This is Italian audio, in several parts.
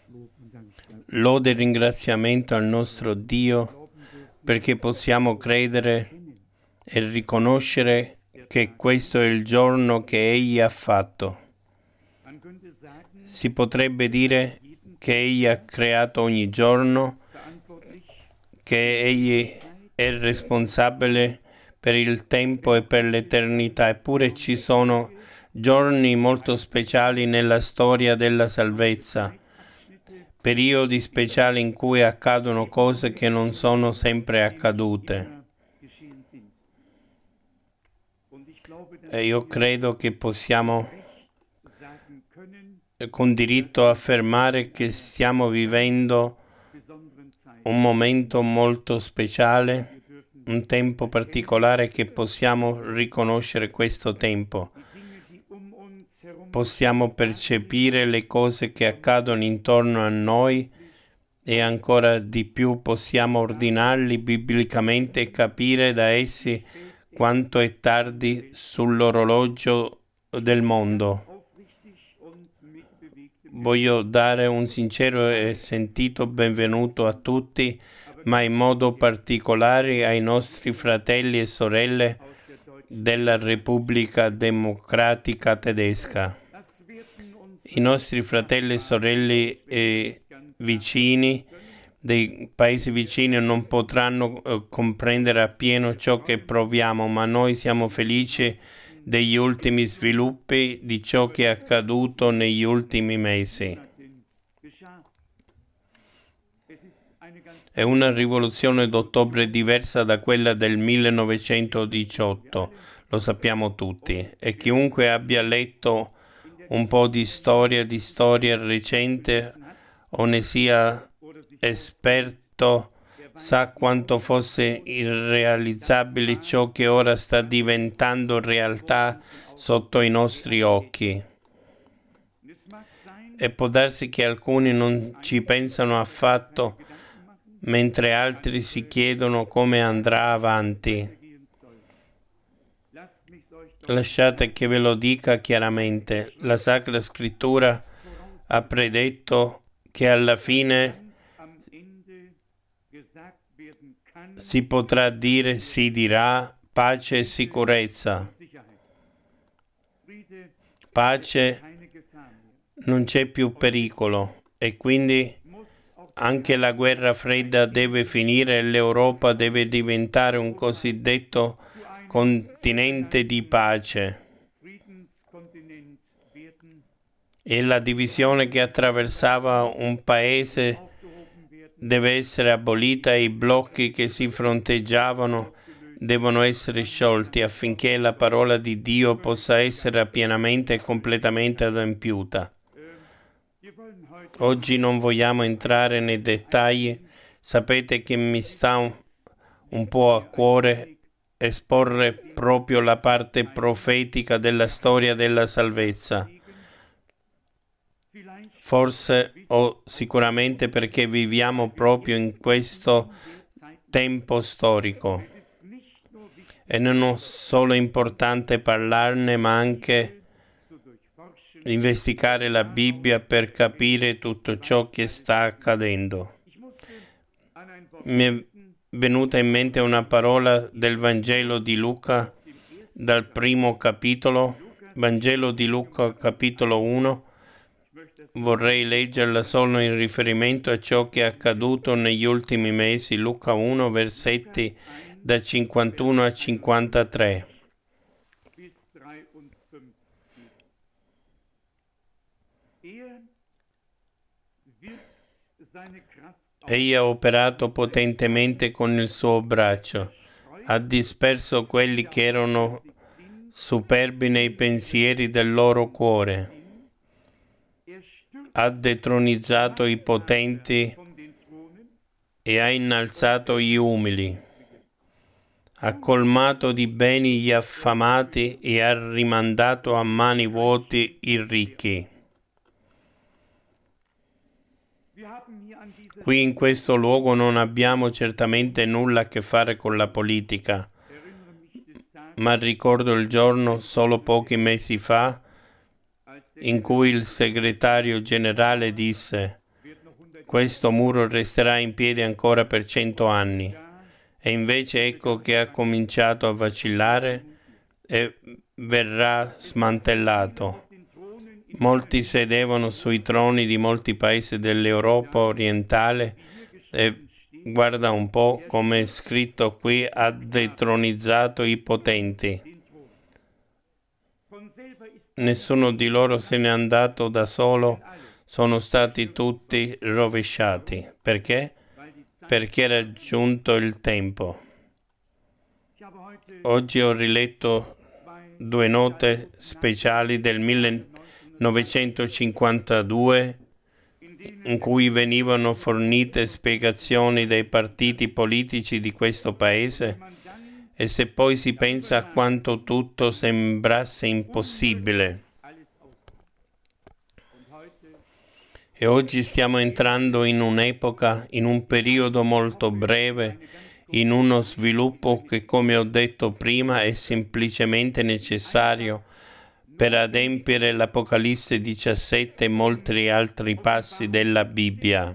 Lode e ringraziamento al nostro Dio perché possiamo credere e riconoscere che questo è il giorno che Egli ha fatto. Si potrebbe dire che Egli ha creato ogni giorno, che Egli è responsabile per il tempo e per l'eternità, eppure ci sono giorni molto speciali nella storia della salvezza, periodi speciali in cui accadono cose che non sono sempre accadute. E io credo che possiamo con diritto affermare che stiamo vivendo un momento molto speciale, un tempo particolare che possiamo riconoscere questo tempo. Possiamo percepire le cose che accadono intorno a noi e ancora di più possiamo ordinarli biblicamente e capire da essi quanto è tardi sull'orologio del mondo. Voglio dare un sincero e sentito benvenuto a tutti, ma in modo particolare ai nostri fratelli e sorelle della Repubblica Democratica Tedesca. I nostri fratelli e sorelle vicini dei paesi vicini non potranno comprendere appieno ciò che proviamo, ma noi siamo felici degli ultimi sviluppi, di ciò che è accaduto negli ultimi mesi. È una rivoluzione d'ottobre diversa da quella del 1918, lo sappiamo tutti, e chiunque abbia letto un po' di storia recente o ne sia esperto sa quanto fosse irrealizzabile ciò che ora sta diventando realtà sotto i nostri occhi. E può darsi che alcuni non ci pensano affatto, mentre altri si chiedono come andrà avanti. Lasciate che ve lo dica chiaramente. La Sacra Scrittura ha predetto che alla fine si potrà dire, si dirà, pace e sicurezza. Pace, non c'è più pericolo e quindi anche la guerra fredda deve finire e l'Europa deve diventare un cosiddetto continente di pace. E la divisione che attraversava un paese deve essere abolita e i blocchi che si fronteggiavano devono essere sciolti affinché la parola di Dio possa essere pienamente e completamente adempiuta. Oggi non vogliamo entrare nei dettagli, sapete che mi sta un po' a cuore esporre proprio la parte profetica della storia della salvezza. Forse o sicuramente perché viviamo proprio in questo tempo storico. E non è solo importante parlarne, ma anche investigare la Bibbia per capire tutto ciò che sta accadendo. Mi è venuta in mente una parola del Vangelo di Luca, dal primo capitolo, Vangelo di Luca capitolo 1. Vorrei leggerla solo in riferimento a ciò che è accaduto negli ultimi mesi, Luca 1, versetti da 51 a 53. Egli ha operato potentemente con il suo braccio, ha disperso quelli che erano superbi nei pensieri del loro cuore, ha detronizzato i potenti e ha innalzato gli umili, ha colmato di beni gli affamati e ha rimandato a mani vuote i ricchi. Qui in questo luogo non abbiamo certamente nulla a che fare con la politica, ma ricordo il giorno, solo pochi mesi fa, in cui il segretario generale disse: questo muro resterà in piedi ancora per 100 anni. E invece ecco che ha cominciato a vacillare e verrà smantellato. Molti sedevano sui troni di molti paesi dell'Europa orientale e guarda un po' come è scritto qui, ha detronizzato i potenti. Nessuno di loro se n'è andato da solo, sono stati tutti rovesciati. Perché? Perché era giunto il tempo. Oggi ho riletto 2 note speciali del 1952 in cui venivano fornite spiegazioni dai partiti politici di questo paese, e se poi si pensa a quanto tutto sembrasse impossibile. E oggi stiamo entrando in un'epoca, in un periodo molto breve, in uno sviluppo che, come ho detto prima, è semplicemente necessario per adempiere l'Apocalisse 17 e molti altri passi della Bibbia.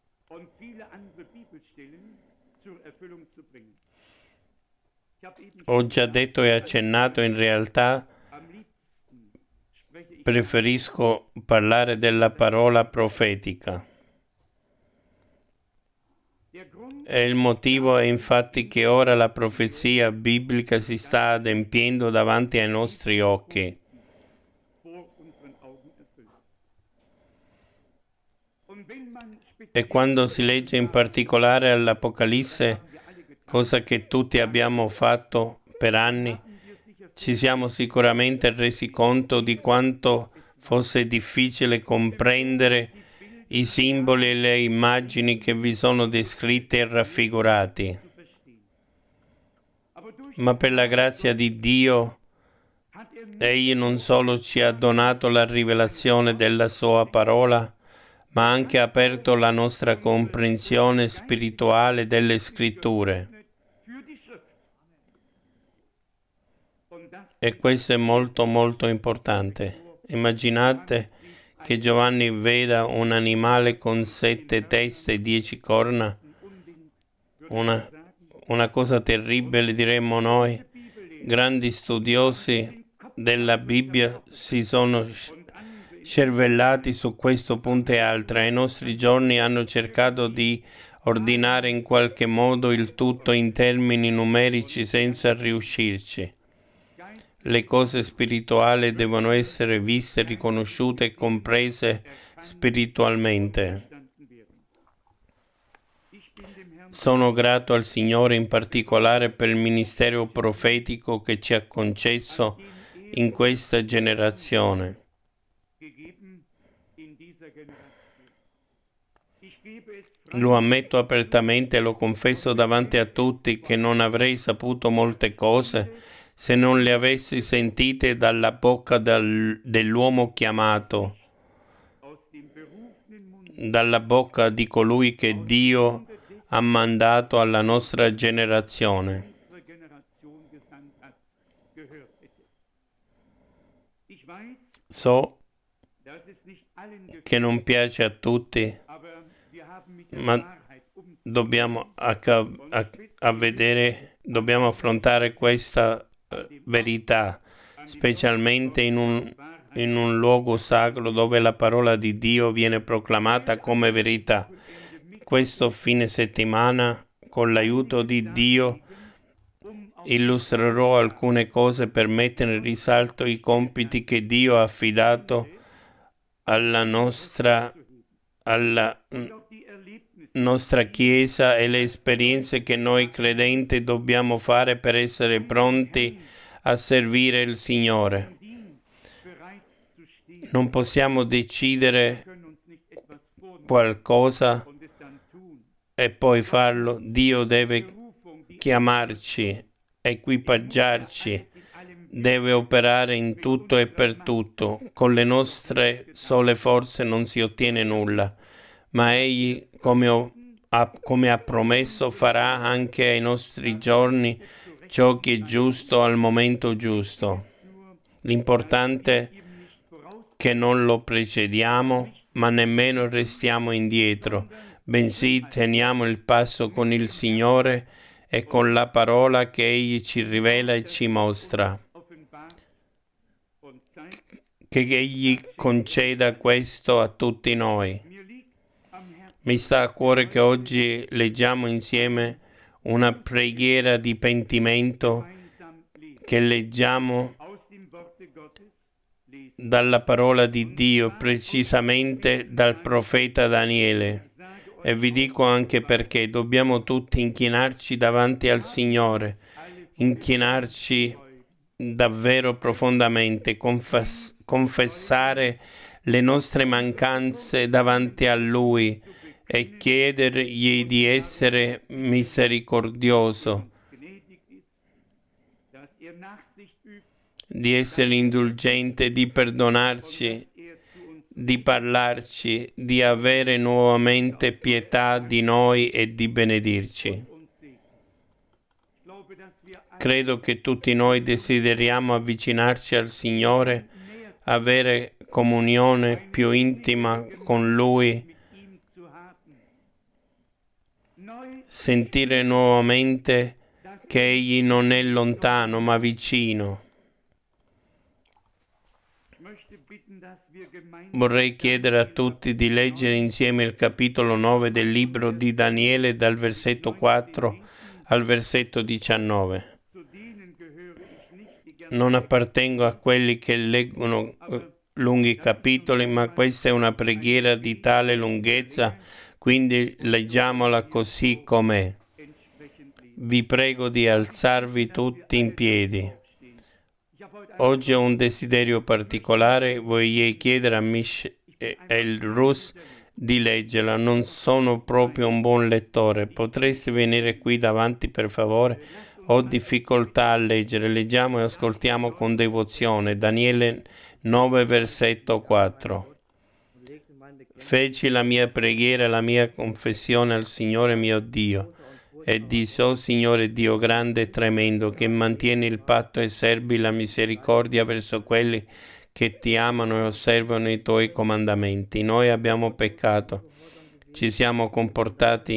Ho già detto e accennato, in realtà preferisco parlare della parola profetica. E il motivo è infatti che ora la profezia biblica si sta adempiendo davanti ai nostri occhi. E quando si legge in particolare all'Apocalisse, cosa che tutti abbiamo fatto per anni, ci siamo sicuramente resi conto di quanto fosse difficile comprendere i simboli e le immagini che vi sono descritti e raffigurati. Ma per la grazia di Dio, Egli non solo ci ha donato la rivelazione della Sua parola, ma ha anche aperto la nostra comprensione spirituale delle Scritture. E questo è molto molto importante. Immaginate che Giovanni veda un animale con 7 teste e 10 corna, una cosa terribile, diremmo noi. Grandi studiosi della Bibbia si sono scervellati su questo punto e altre. Ai nostri giorni hanno cercato di ordinare in qualche modo il tutto in termini numerici senza riuscirci. Le cose spirituali devono essere viste, riconosciute e comprese spiritualmente. Sono grato al Signore in particolare per il ministero profetico che ci ha concesso in questa generazione. Lo ammetto apertamente e lo confesso davanti a tutti che non avrei saputo molte cose se non le avessi sentite dalla bocca dell'uomo chiamato, dalla bocca di colui che Dio ha mandato alla nostra generazione. So che non piace a tutti, ma dobbiamo dobbiamo affrontare questa verità, specialmente in un luogo sacro dove la parola di Dio viene proclamata come verità. Questo fine settimana, con l'aiuto di Dio, illustrerò alcune cose per mettere in risalto i compiti che Dio ha affidato alla nostra Chiesa e le esperienze che noi credenti dobbiamo fare per essere pronti a servire il Signore. Non possiamo decidere qualcosa e poi farlo. Dio deve chiamarci, equipaggiarci, deve operare in tutto e per tutto. Con le nostre sole forze non si ottiene nulla, ma Egli, come ha promesso, farà anche ai nostri giorni ciò che è giusto al momento giusto. L'importante è che non lo precediamo, ma nemmeno restiamo indietro, bensì teniamo il passo con il Signore e con la parola che Egli ci rivela e ci mostra. Che Egli conceda questo a tutti noi. Mi sta a cuore che oggi leggiamo insieme una preghiera di pentimento che leggiamo dalla parola di Dio, precisamente dal profeta Daniele. E vi dico anche perché dobbiamo tutti inchinarci davanti al Signore, inchinarci davvero profondamente, confessare le nostre mancanze davanti a Lui e chiedergli di essere misericordioso, di essere indulgente, di perdonarci, di parlarci, di avere nuovamente pietà di noi e di benedirci. Credo che tutti noi desideriamo avvicinarci al Signore, avere comunione più intima con Lui, sentire nuovamente che Egli non è lontano ma vicino. Vorrei chiedere a tutti di leggere insieme il capitolo 9 del libro di Daniele dal versetto 4 al versetto 19. Non appartengo a quelli che leggono lunghi capitoli, ma questa è una preghiera di tale lunghezza, quindi leggiamola così com'è. Vi prego di alzarvi tutti in piedi. Oggi ho un desiderio particolare, voglio chiedere a Michel Rus di leggerla. Non sono proprio un buon lettore. Potresti venire qui davanti per favore? Ho difficoltà a leggere. Leggiamo e ascoltiamo con devozione. Daniele 9, versetto 4. Feci la mia preghiera e la mia confessione al Signore mio Dio. E disse: "O Signore Dio grande e tremendo, che mantieni il patto e serbi la misericordia verso quelli che ti amano e osservano i tuoi comandamenti. Noi abbiamo peccato, ci siamo comportati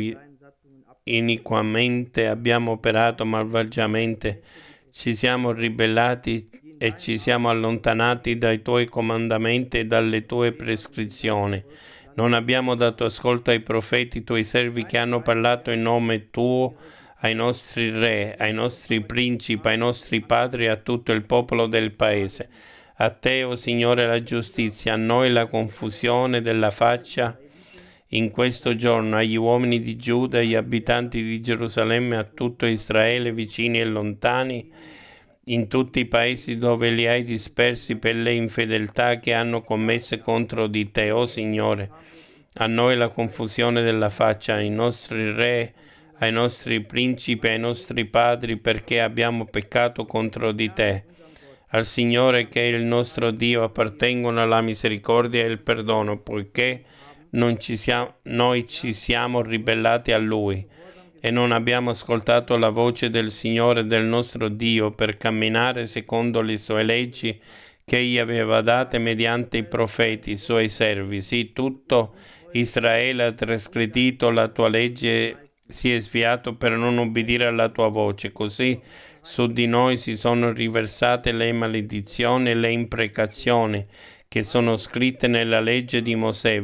iniquamente, abbiamo operato malvagiamente, ci siamo ribellati e ci siamo allontanati dai tuoi comandamenti e dalle tue prescrizioni. Non abbiamo dato ascolto ai profeti, tuoi servi, che hanno parlato in nome tuo ai nostri re, ai nostri principi, ai nostri padri e a tutto il popolo del paese. A te, o Signore, la giustizia, a noi la confusione della faccia in questo giorno, agli uomini di Giuda, agli abitanti di Gerusalemme, a tutto Israele, vicini e lontani, in tutti i paesi dove li hai dispersi per le infedeltà che hanno commesse contro di te, o Signore. A noi la confusione della faccia, ai nostri re, ai nostri principi, ai nostri padri, perché abbiamo peccato contro di te. Al Signore, che è il nostro Dio, appartengono la misericordia e il perdono, poiché noi ci siamo ribellati a Lui e non abbiamo ascoltato la voce del Signore del nostro Dio per camminare secondo le sue leggi che Egli aveva date mediante i profeti, i suoi servi. Sì, tutto Israele ha trasgredito la tua legge, si è sviato per non obbedire alla tua voce. Così su di noi si sono riversate le maledizioni e le imprecazioni che sono scritte nella legge di Mosè,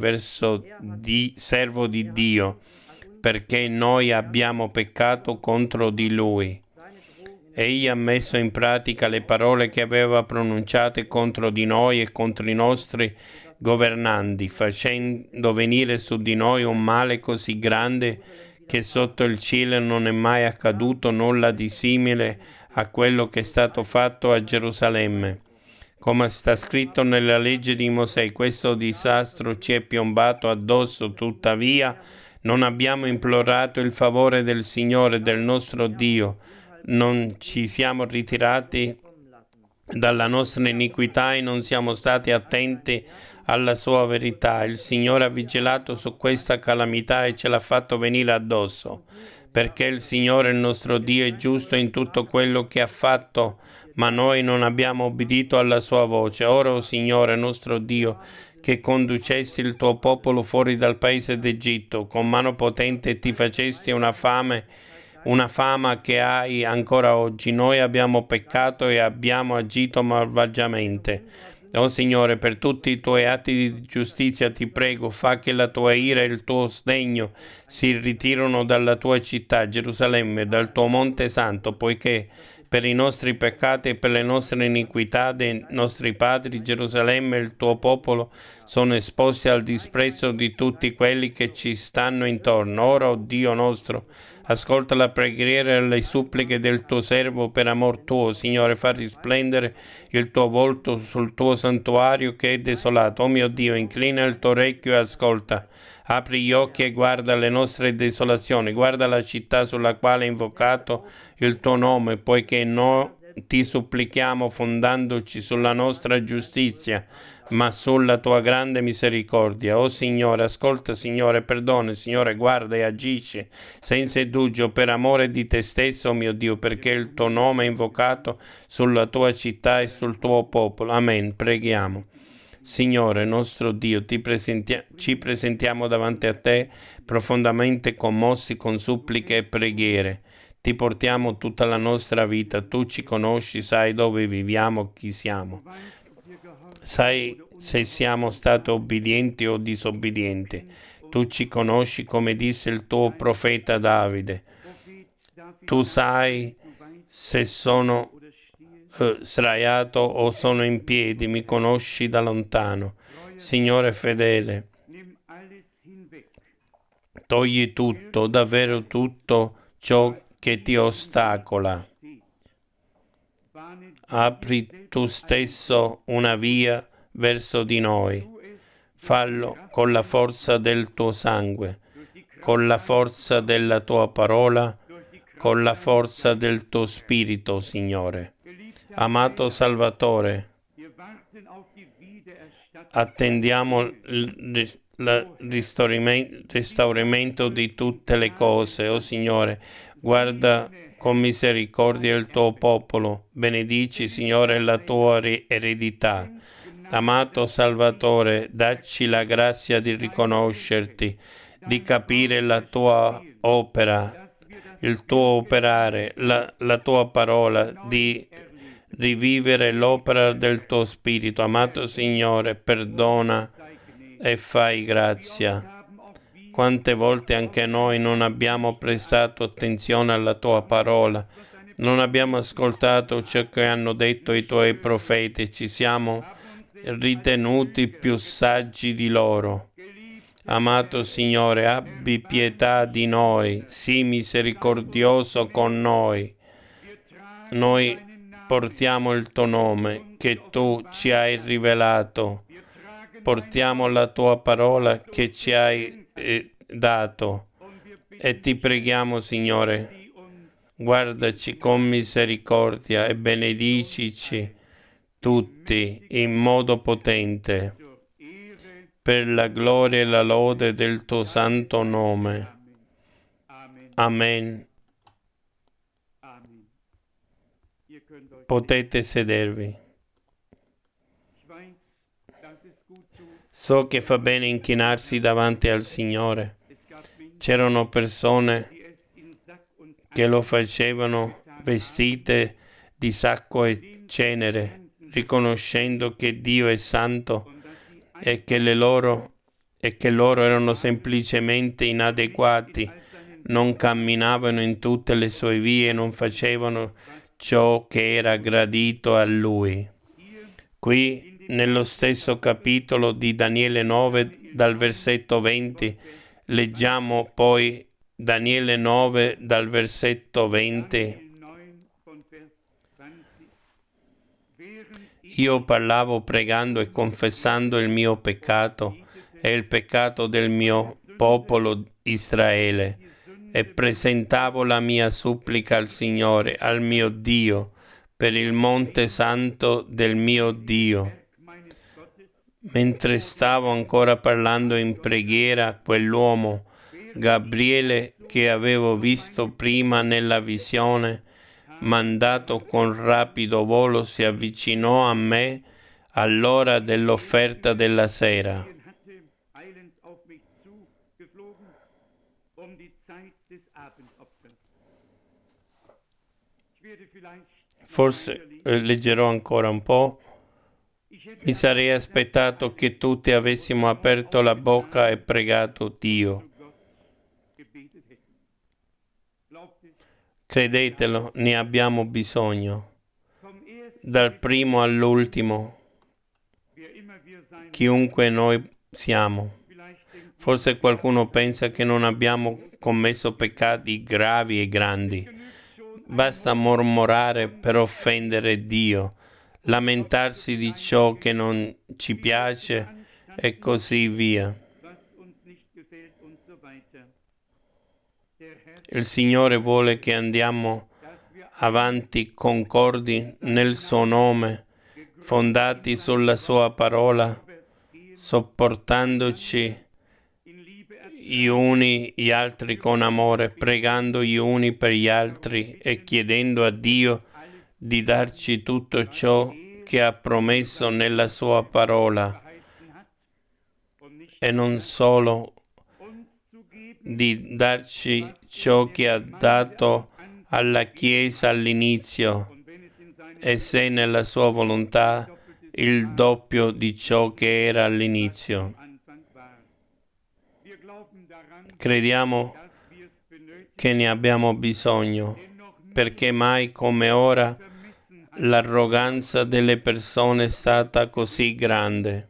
servo di Dio, perché noi abbiamo peccato contro di Lui. Egli ha messo in pratica le parole che aveva pronunciate contro di noi e contro i nostri governanti, facendo venire su di noi un male così grande che sotto il cielo non è mai accaduto nulla di simile a quello che è stato fatto a Gerusalemme. Come sta scritto nella legge di Mosè, questo disastro ci è piombato addosso, tuttavia non abbiamo implorato il favore del Signore, del nostro Dio, non ci siamo ritirati dalla nostra iniquità e non siamo stati attenti alla sua verità. Il Signore ha vigilato su questa calamità e ce l'ha fatto venire addosso, perché il Signore, il nostro Dio, è giusto in tutto quello che ha fatto, ma noi non abbiamo obbedito alla sua voce. Ora, o Signore nostro Dio, che conducesti il tuo popolo fuori dal paese d'Egitto con mano potente e ti facesti una fama che hai ancora oggi. Noi abbiamo peccato e abbiamo agito malvagiamente. Oh Signore, per tutti i tuoi atti di giustizia ti prego, fa che la tua ira e il tuo sdegno si ritirino dalla tua città, Gerusalemme, dal tuo monte santo, poiché per i nostri peccati e per le nostre iniquità dei nostri padri, Gerusalemme e il tuo popolo sono esposti al disprezzo di tutti quelli che ci stanno intorno. Ora, oh Dio nostro, ascolta la preghiera e le suppliche del tuo servo per amor tuo. Signore, fa risplendere il tuo volto sul tuo santuario che è desolato. Oh mio Dio, inclina il tuo orecchio e ascolta. Apri gli occhi e guarda le nostre desolazioni, guarda la città sulla quale è invocato il tuo nome, poiché noi ti supplichiamo fondandoci sulla nostra giustizia, ma sulla tua grande misericordia. Oh Signore, ascolta, Signore, perdona, Signore, guarda e agisci senza indugio per amore di te stesso, oh mio Dio, perché il tuo nome è invocato sulla tua città e sul tuo popolo. Amen. Preghiamo. Signore nostro Dio, ci presentiamo davanti a te profondamente commossi con suppliche e preghiere. Ti portiamo tutta la nostra vita, tu ci conosci, sai dove viviamo, chi siamo. Sai se siamo stati obbedienti o disobbedienti. Tu ci conosci come disse il tuo profeta Davide. Tu sai se sono sdraiato o sono in piedi, mi conosci da lontano. Signore fedele, togli tutto, davvero tutto ciò che ti ostacola. Apri tu stesso una via verso di noi. Fallo con la forza del tuo sangue, con la forza della tua parola, con la forza del tuo spirito, Signore. Amato Salvatore, attendiamo il ristauramento di tutte le cose. Oh Signore, guarda con misericordia il tuo popolo. Benedici, Signore, la tua eredità. Amato Salvatore, dacci la grazia di riconoscerti, di capire la tua opera, il tuo operare, la tua parola, di rivivere l'opera del tuo Spirito. Amato Signore, perdona e fai grazia. Quante volte anche noi non abbiamo prestato attenzione alla tua parola, non abbiamo ascoltato ciò che hanno detto i tuoi profeti, ci siamo ritenuti più saggi di loro. Amato Signore, abbi pietà di noi, sii misericordioso con noi. Noi portiamo il tuo nome che tu ci hai rivelato, portiamo la tua parola che ci hai dato e ti preghiamo, Signore, guardaci con misericordia e benedicici tutti in modo potente per la gloria e la lode del tuo santo nome. Amen. Potete sedervi. So che fa bene inchinarsi davanti al Signore. C'erano persone che lo facevano vestite di sacco e cenere, riconoscendo che Dio è santo e che loro erano semplicemente inadeguati, non camminavano in tutte le sue vie, non facevano ciò che era gradito a Lui. Qui, nello stesso capitolo di Daniele 9, dal versetto 20, leggiamo poi Daniele 9, dal versetto 20. Io parlavo pregando e confessando il mio peccato e il peccato del mio popolo Israele e presentavo la mia supplica al Signore, al mio Dio, per il monte santo del mio Dio. Mentre stavo ancora parlando in preghiera, quell'uomo, Gabriele, che avevo visto prima nella visione, mandato con rapido volo, si avvicinò a me all'ora dell'offerta della sera. Forse leggerò ancora un po'. Mi sarei aspettato che tutti avessimo aperto la bocca e pregato Dio. Credetelo, ne abbiamo bisogno. Dal primo all'ultimo, chiunque noi siamo. Forse qualcuno pensa che non abbiamo commesso peccati gravi e grandi. Basta mormorare per offendere Dio, lamentarsi di ciò che non ci piace e così via. Il Signore vuole che andiamo avanti concordi nel suo nome, fondati sulla sua parola, sopportandoci gli uni gli altri con amore, pregando gli uni per gli altri e chiedendo a Dio di darci tutto ciò che ha promesso nella sua parola e non solo di darci ciò che ha dato alla Chiesa all'inizio e se nella sua volontà il doppio di ciò che era all'inizio. Crediamo che ne abbiamo bisogno, perché mai come ora l'arroganza delle persone è stata così grande.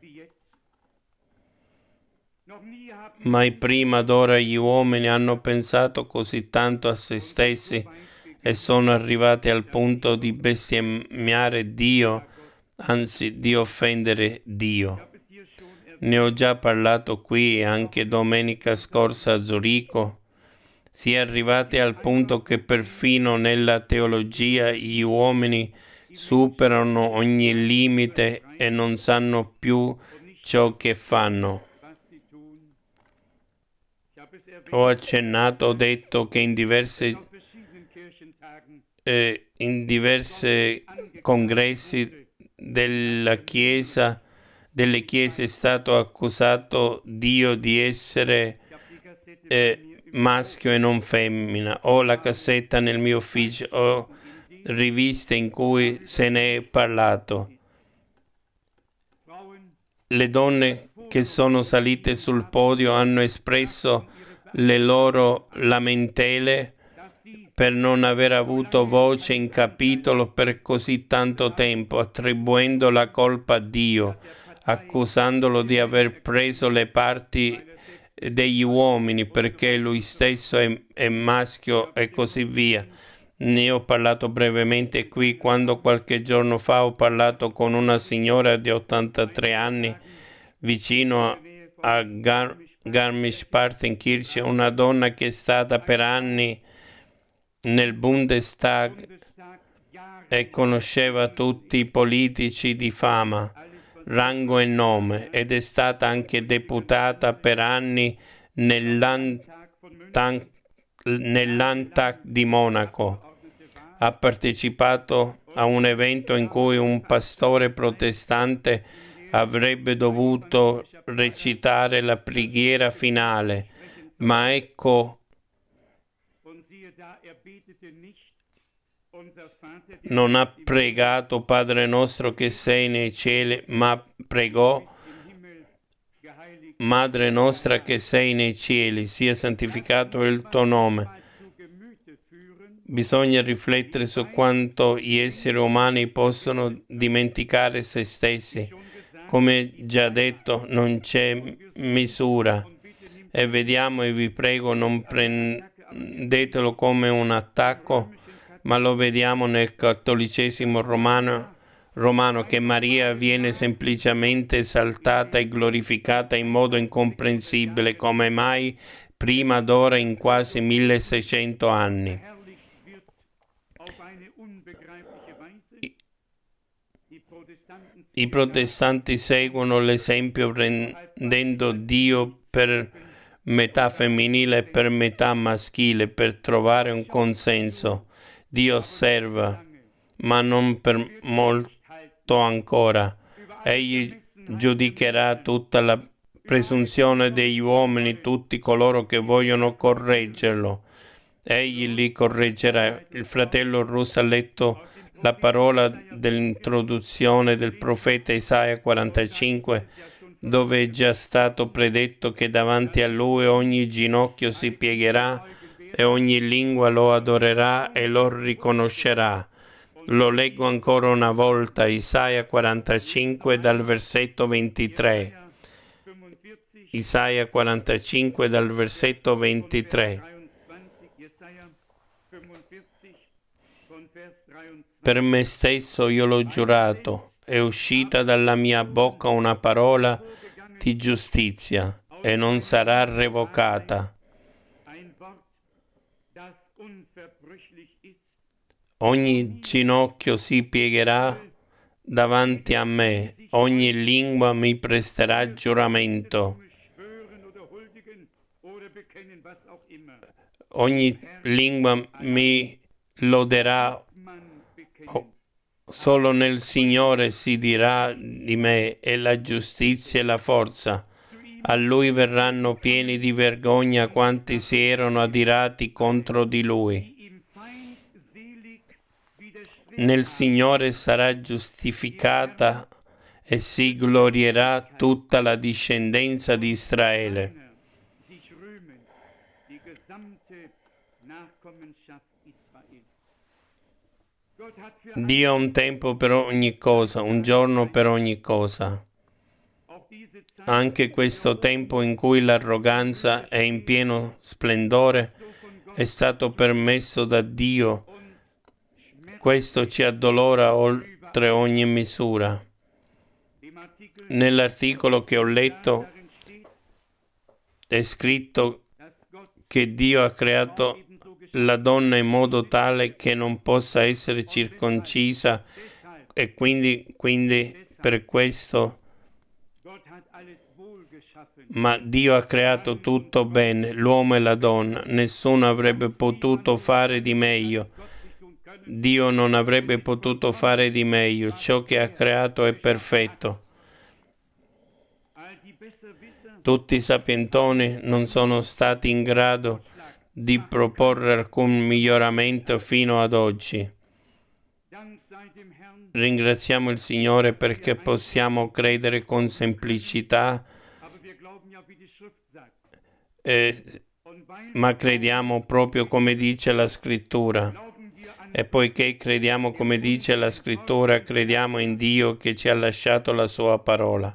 Mai prima d'ora gli uomini hanno pensato così tanto a se stessi e sono arrivati al punto di bestemmiare Dio, anzi di offendere Dio. Ne ho già parlato qui e anche domenica scorsa a Zurigo. Si è arrivati al punto che perfino nella teologia gli uomini superano ogni limite e non sanno più ciò che fanno. Ho accennato, ho detto che in diversi congressi delle chiese è stato accusato Dio di essere maschio e non femmina. Ho la cassetta nel mio ufficio, ho riviste in cui se ne è parlato. Le donne che sono salite sul podio hanno espresso le loro lamentele per non aver avuto voce in capitolo per così tanto tempo, attribuendo la colpa a Dio, accusandolo di aver preso le parti degli uomini perché lui stesso è maschio e così via. Ne ho parlato brevemente qui quando qualche giorno fa ho parlato con una signora di 83 anni vicino a Garmisch-Partenkirchen, una donna che è stata per anni nel Bundestag e conosceva tutti i politici di fama, rango e nome, ed è stata anche deputata per anni nel Landtag di Monaco. Ha partecipato a un evento in cui un pastore protestante avrebbe dovuto recitare la preghiera finale, ma ecco, non ha pregato Padre nostro che sei nei cieli, ma pregò Madre nostra che sei nei cieli, sia santificato il tuo nome. Bisogna riflettere su quanto gli esseri umani possono dimenticare se stessi. Come già detto, non c'è misura. E vediamo e vi prego, non prendetelo come un attacco, ma lo vediamo nel cattolicesimo romano che Maria viene semplicemente esaltata e glorificata in modo incomprensibile come mai prima d'ora in quasi 1600 anni. I protestanti seguono l'esempio prendendo Dio per metà femminile e per metà maschile per trovare un consenso. Dio osserva, ma non per molto ancora. Egli giudicherà tutta la presunzione degli uomini, tutti coloro che vogliono correggerlo. Egli li correggerà. Il fratello Russo ha letto la parola dell'introduzione del profeta Isaia 45, dove è già stato predetto che davanti a lui ogni ginocchio si piegherà e ogni lingua lo adorerà e lo riconoscerà. Lo leggo ancora una volta, Isaia 45 dal versetto 23. Isaia 45 dal versetto 23. Per me stesso io l'ho giurato, è uscita dalla mia bocca una parola di giustizia e non sarà revocata. Ogni ginocchio si piegherà davanti a me, ogni lingua mi presterà giuramento. Ogni lingua mi loderà. Solo nel Signore si dirà di me e la giustizia e la forza. A Lui verranno pieni di vergogna quanti si erano adirati contro di Lui. Nel Signore sarà giustificata e si glorierà tutta la discendenza di Israele. Dio ha un tempo per ogni cosa, un giorno per ogni cosa. Anche questo tempo in cui l'arroganza è in pieno splendore è stato permesso da Dio. Questo ci addolora oltre ogni misura. Nell'articolo che ho letto è scritto che Dio ha creato la donna in modo tale che non possa essere circoncisa e quindi per questo, ma Dio ha creato tutto bene, l'uomo e la donna, nessuno avrebbe potuto fare di meglio. Dio non avrebbe potuto fare di meglio, ciò che ha creato è perfetto. Tutti i sapientoni non sono stati in grado di proporre alcun miglioramento fino ad oggi. Ringraziamo il Signore perché possiamo credere con semplicità, ma crediamo proprio come dice la Scrittura. E poiché crediamo come dice la Scrittura, crediamo in Dio che ci ha lasciato la sua parola.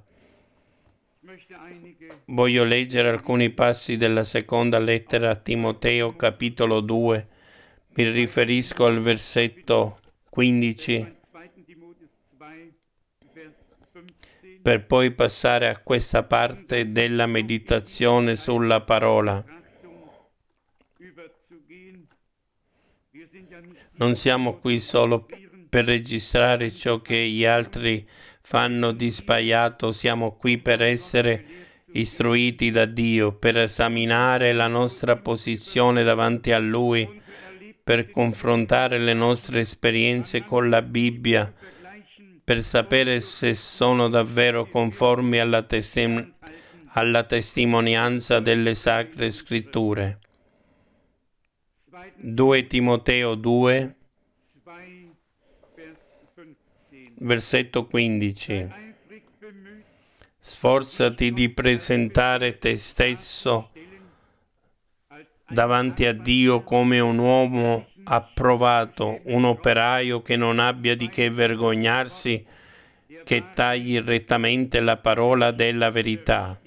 Voglio leggere alcuni passi della seconda lettera a Timoteo, capitolo 2. Mi riferisco al versetto 15, per poi passare a questa parte della meditazione sulla parola. Non siamo qui solo per registrare ciò che gli altri fanno di sbagliato, siamo qui per essere istruiti da Dio, per esaminare la nostra posizione davanti a Lui, per confrontare le nostre esperienze con la Bibbia, per sapere se sono davvero conformi alla testimonianza delle Sacre Scritture. 2 Timoteo 2, versetto 15. Sforzati di presentare te stesso davanti a Dio come un uomo approvato, un operaio che non abbia di che vergognarsi, che tagli rettamente la parola della verità,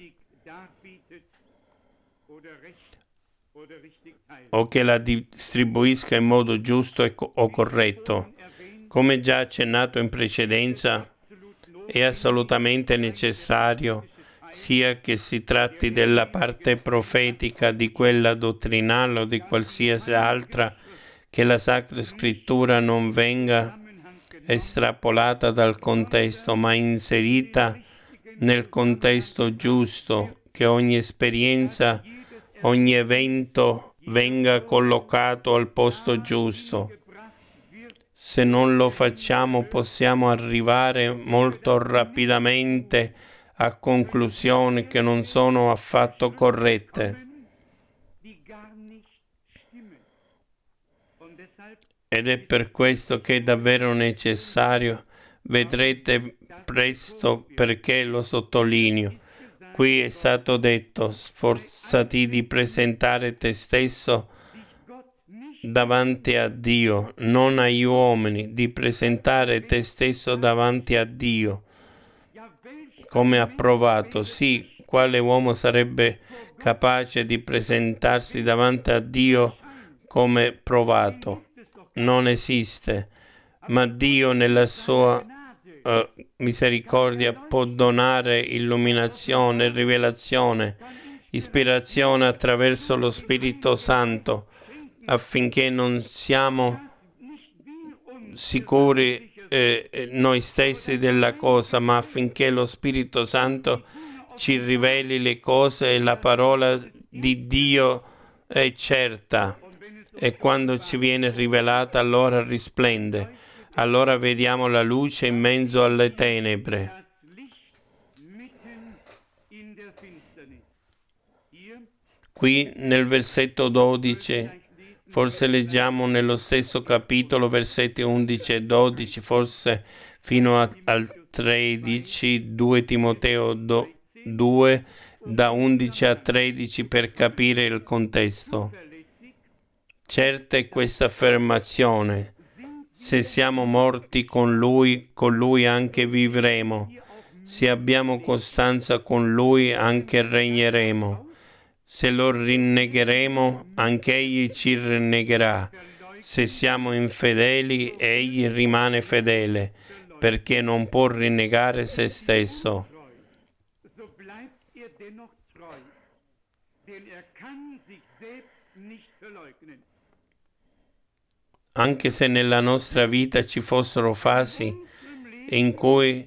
o che la distribuisca in modo giusto o corretto. Come già accennato in precedenza, è assolutamente necessario, sia che si tratti della parte profetica, di quella dottrinale o di qualsiasi altra, che la Sacra Scrittura non venga estrapolata dal contesto, ma inserita nel contesto giusto, che ogni esperienza, ogni evento venga collocato al posto giusto. Se non lo facciamo possiamo arrivare molto rapidamente a conclusioni che non sono affatto corrette. Ed è per questo che è davvero necessario, vedrete presto perché lo sottolineo. Qui è stato detto, sforzati di presentare te stesso davanti a Dio, non agli uomini, di presentare te stesso davanti a Dio come approvato. Sì, quale uomo sarebbe capace di presentarsi davanti a Dio come provato? Non esiste, ma Dio nella sua misericordia può donare illuminazione, rivelazione, ispirazione attraverso lo Spirito Santo, affinché non siamo sicuri noi stessi della cosa, ma affinché lo Spirito Santo ci riveli le cose e la parola di Dio è certa. E quando ci viene rivelata, allora risplende. Allora vediamo la luce in mezzo alle tenebre. Qui nel versetto 12, forse leggiamo nello stesso capitolo, versetti 11 e 12, forse fino al 13, 2 Timoteo 2, da 11 a 13 per capire il contesto. Certa è questa affermazione: se siamo morti con lui anche vivremo. Se abbiamo costanza con lui, anche regneremo. Se lo rinnegheremo, anche egli ci rinnegherà. Se siamo infedeli, egli rimane fedele, perché non può rinnegare se stesso. Anche se nella nostra vita ci fossero fasi in cui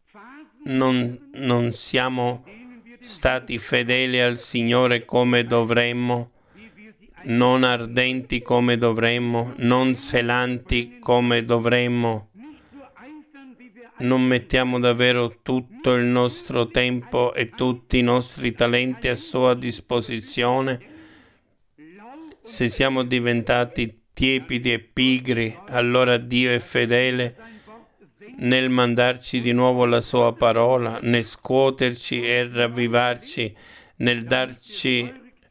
non siamo stati fedeli al Signore come dovremmo, non ardenti come dovremmo, non zelanti come dovremmo, non mettiamo davvero tutto il nostro tempo e tutti i nostri talenti a sua disposizione, se siamo diventati tiepidi e pigri, allora Dio è fedele nel mandarci di nuovo la sua parola, nel scuoterci e ravvivarci, nel darci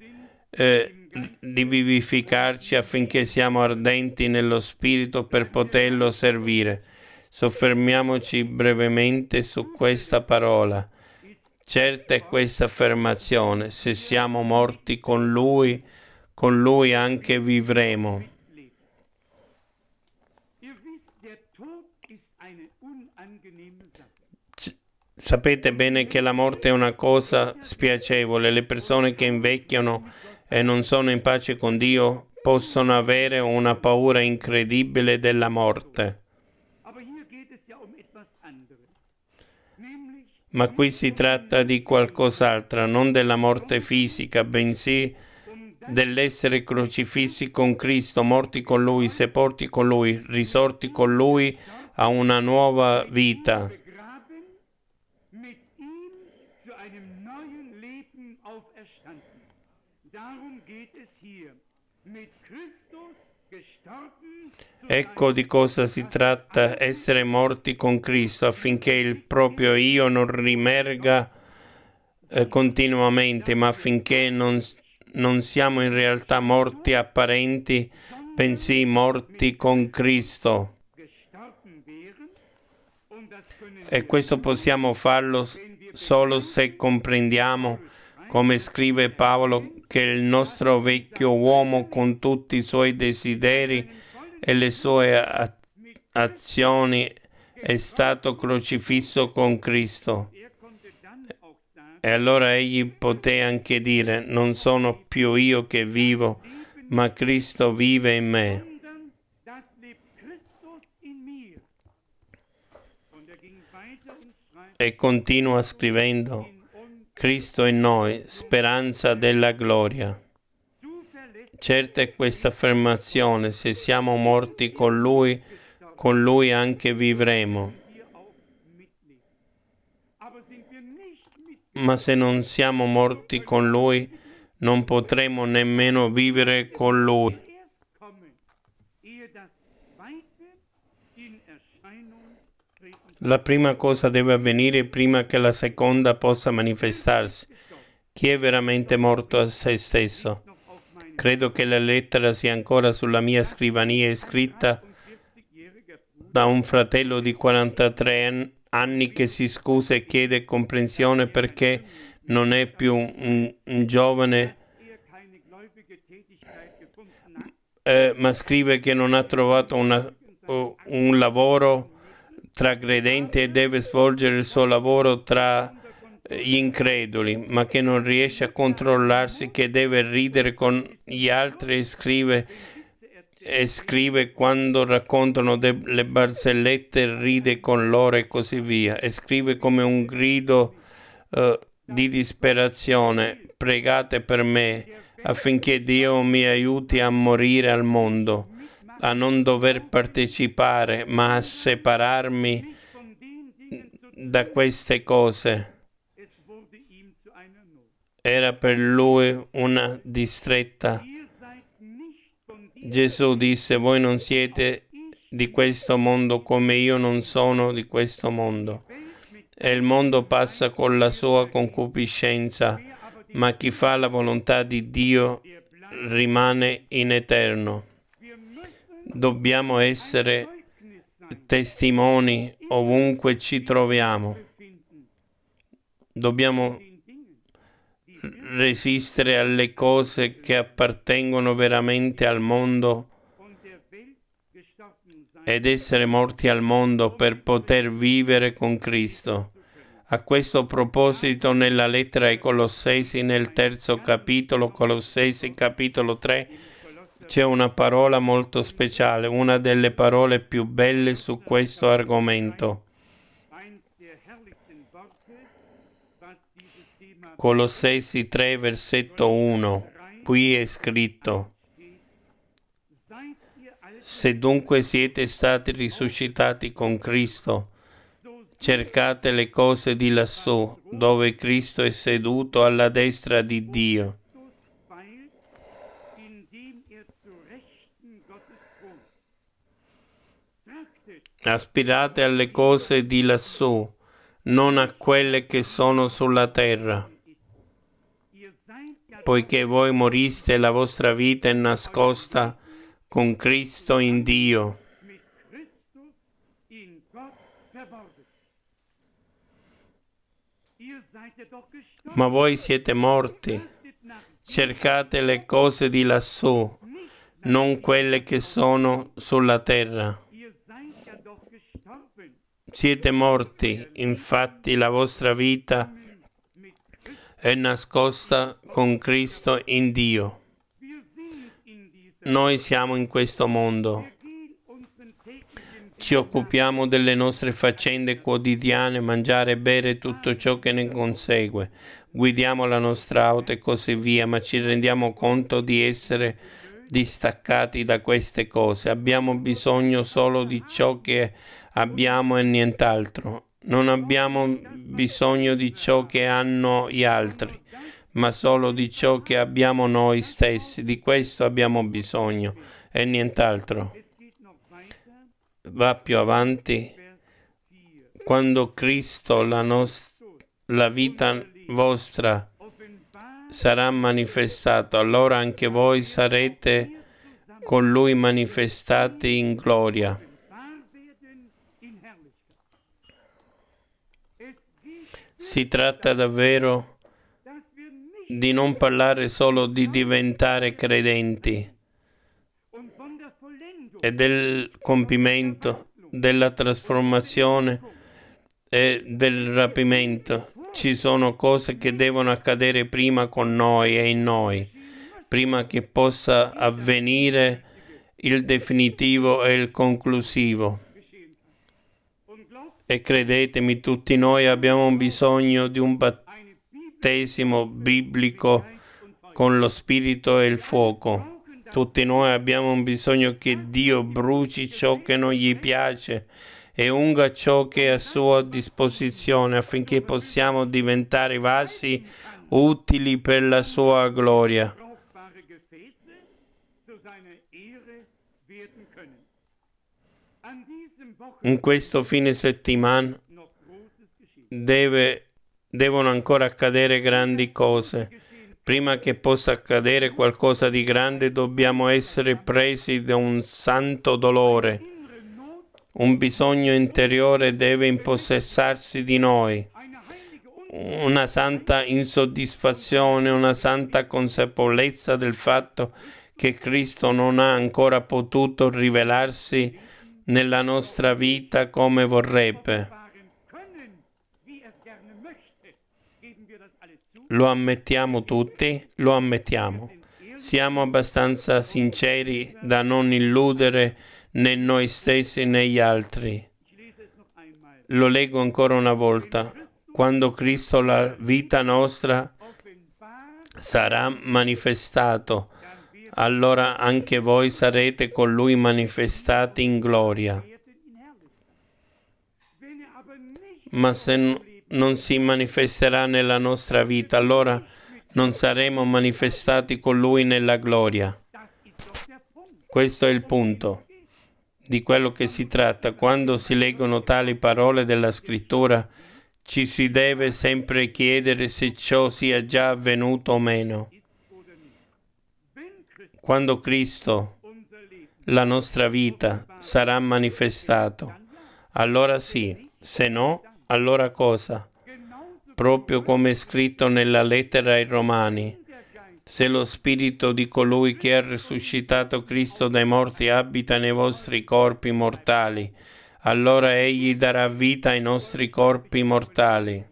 di vivificarci affinché siamo ardenti nello spirito per poterlo servire. Soffermiamoci brevemente su questa parola. Certa è questa affermazione: se siamo morti con lui anche vivremo. Sapete bene che la morte è una cosa spiacevole. Le persone che invecchiano e non sono in pace con Dio possono avere una paura incredibile della morte. Ma qui si tratta di qualcos'altro, non della morte fisica, bensì dell'essere crocifissi con Cristo, morti con Lui, sepolti con Lui, risorti con Lui a una nuova vita. Ecco di cosa si tratta: essere morti con Cristo, affinché il proprio io non rimerga continuamente, ma affinché non siamo in realtà morti apparenti, bensì morti con Cristo. E questo possiamo farlo solo se comprendiamo, come scrive Paolo, che il nostro vecchio uomo con tutti i suoi desideri e le sue azioni è stato crocifisso con Cristo. E allora egli poté anche dire: non sono più io che vivo, ma Cristo vive in me. E continua scrivendo: Cristo in noi, speranza della gloria. Certa è questa affermazione: se siamo morti con Lui con Lui anche vivremo. Ma se non siamo morti con Lui, non potremo nemmeno vivere con Lui. La prima cosa deve avvenire prima che la seconda possa manifestarsi. Chi è veramente morto a se stesso? Credo che la lettera sia ancora sulla mia scrivania, è scritta da un fratello di 43 anni che si scusa e chiede comprensione perché non è più un giovane, ma scrive che non ha trovato un lavoro tra credenti e deve svolgere il suo lavoro tra gli increduli, ma che non riesce a controllarsi, che deve ridere con gli altri e scrive quando raccontano le barzellette, ride con loro e così via, e scrive come un grido di disperazione: pregate per me affinché Dio mi aiuti a morire al mondo, a non dover partecipare, ma a separarmi da queste cose. Era per lui una distretta. Gesù disse: voi non siete di questo mondo come io non sono di questo mondo. E il mondo passa con la sua concupiscenza, ma chi fa la volontà di Dio rimane in eterno. Dobbiamo essere testimoni ovunque ci troviamo. Dobbiamo resistere alle cose che appartengono veramente al mondo ed essere morti al mondo per poter vivere con Cristo. A questo proposito, nella lettera ai Colossesi, nel 3° capitolo, Colossesi capitolo 3, c'è una parola molto speciale, una delle parole più belle su questo argomento. Colossesi 3, versetto 1. Qui è scritto: se dunque siete stati risuscitati con Cristo, cercate le cose di lassù, dove Cristo è seduto alla destra di Dio. Aspirate alle cose di lassù, non a quelle che sono sulla terra, poiché voi moriste e la vostra vita è nascosta con Cristo in Dio. Ma voi siete morti. Cercate le cose di lassù, non quelle che sono sulla terra. Siete morti, infatti la vostra vita è nascosta con Cristo in Dio. Noi siamo in questo mondo. Ci occupiamo delle nostre faccende quotidiane, mangiare, bere, tutto ciò che ne consegue. Guidiamo la nostra auto e così via, ma ci rendiamo conto di essere distaccati da queste cose. Abbiamo bisogno solo di ciò che abbiamo e nient'altro. Non abbiamo bisogno di ciò che hanno gli altri, ma solo di ciò che abbiamo noi stessi. Di questo abbiamo bisogno e nient'altro. Va più avanti: quando Cristo, la vita vostra, sarà manifestato, allora anche voi sarete con Lui manifestati in gloria. Si tratta davvero di non parlare solo di diventare credenti e del compimento, della trasformazione e del rapimento. Ci sono cose che devono accadere prima con noi e in noi, prima che possa avvenire il definitivo e il conclusivo. E credetemi, tutti noi abbiamo bisogno di un battesimo biblico con lo Spirito e il fuoco. Tutti noi abbiamo un bisogno che Dio bruci ciò che non gli piace e unga ciò che è a sua disposizione affinché possiamo diventare vasi utili per la sua gloria. In questo fine settimana devono ancora accadere grandi cose. Prima che possa accadere qualcosa di grande dobbiamo essere presi da un santo dolore. Un bisogno interiore deve impossessarsi di noi. Una santa insoddisfazione, una santa consapevolezza del fatto che Cristo non ha ancora potuto rivelarsi nella nostra vita come vorrebbe. Lo ammettiamo tutti, lo ammettiamo. Siamo abbastanza sinceri da non illudere né noi stessi né gli altri. Lo leggo ancora una volta. Quando Cristo, la vita nostra, sarà manifestato, allora anche voi sarete con Lui manifestati in gloria. Ma se non si manifesterà nella nostra vita, allora non saremo manifestati con Lui nella gloria. Questo è il punto di quello che si tratta. Quando si leggono tali parole della Scrittura, ci si deve sempre chiedere se ciò sia già avvenuto o meno. Quando Cristo, la nostra vita, sarà manifestato, allora sì, se no, allora cosa? Proprio come è scritto nella lettera ai Romani, se lo spirito di colui che ha risuscitato Cristo dai morti abita nei vostri corpi mortali, allora egli darà vita ai nostri corpi mortali.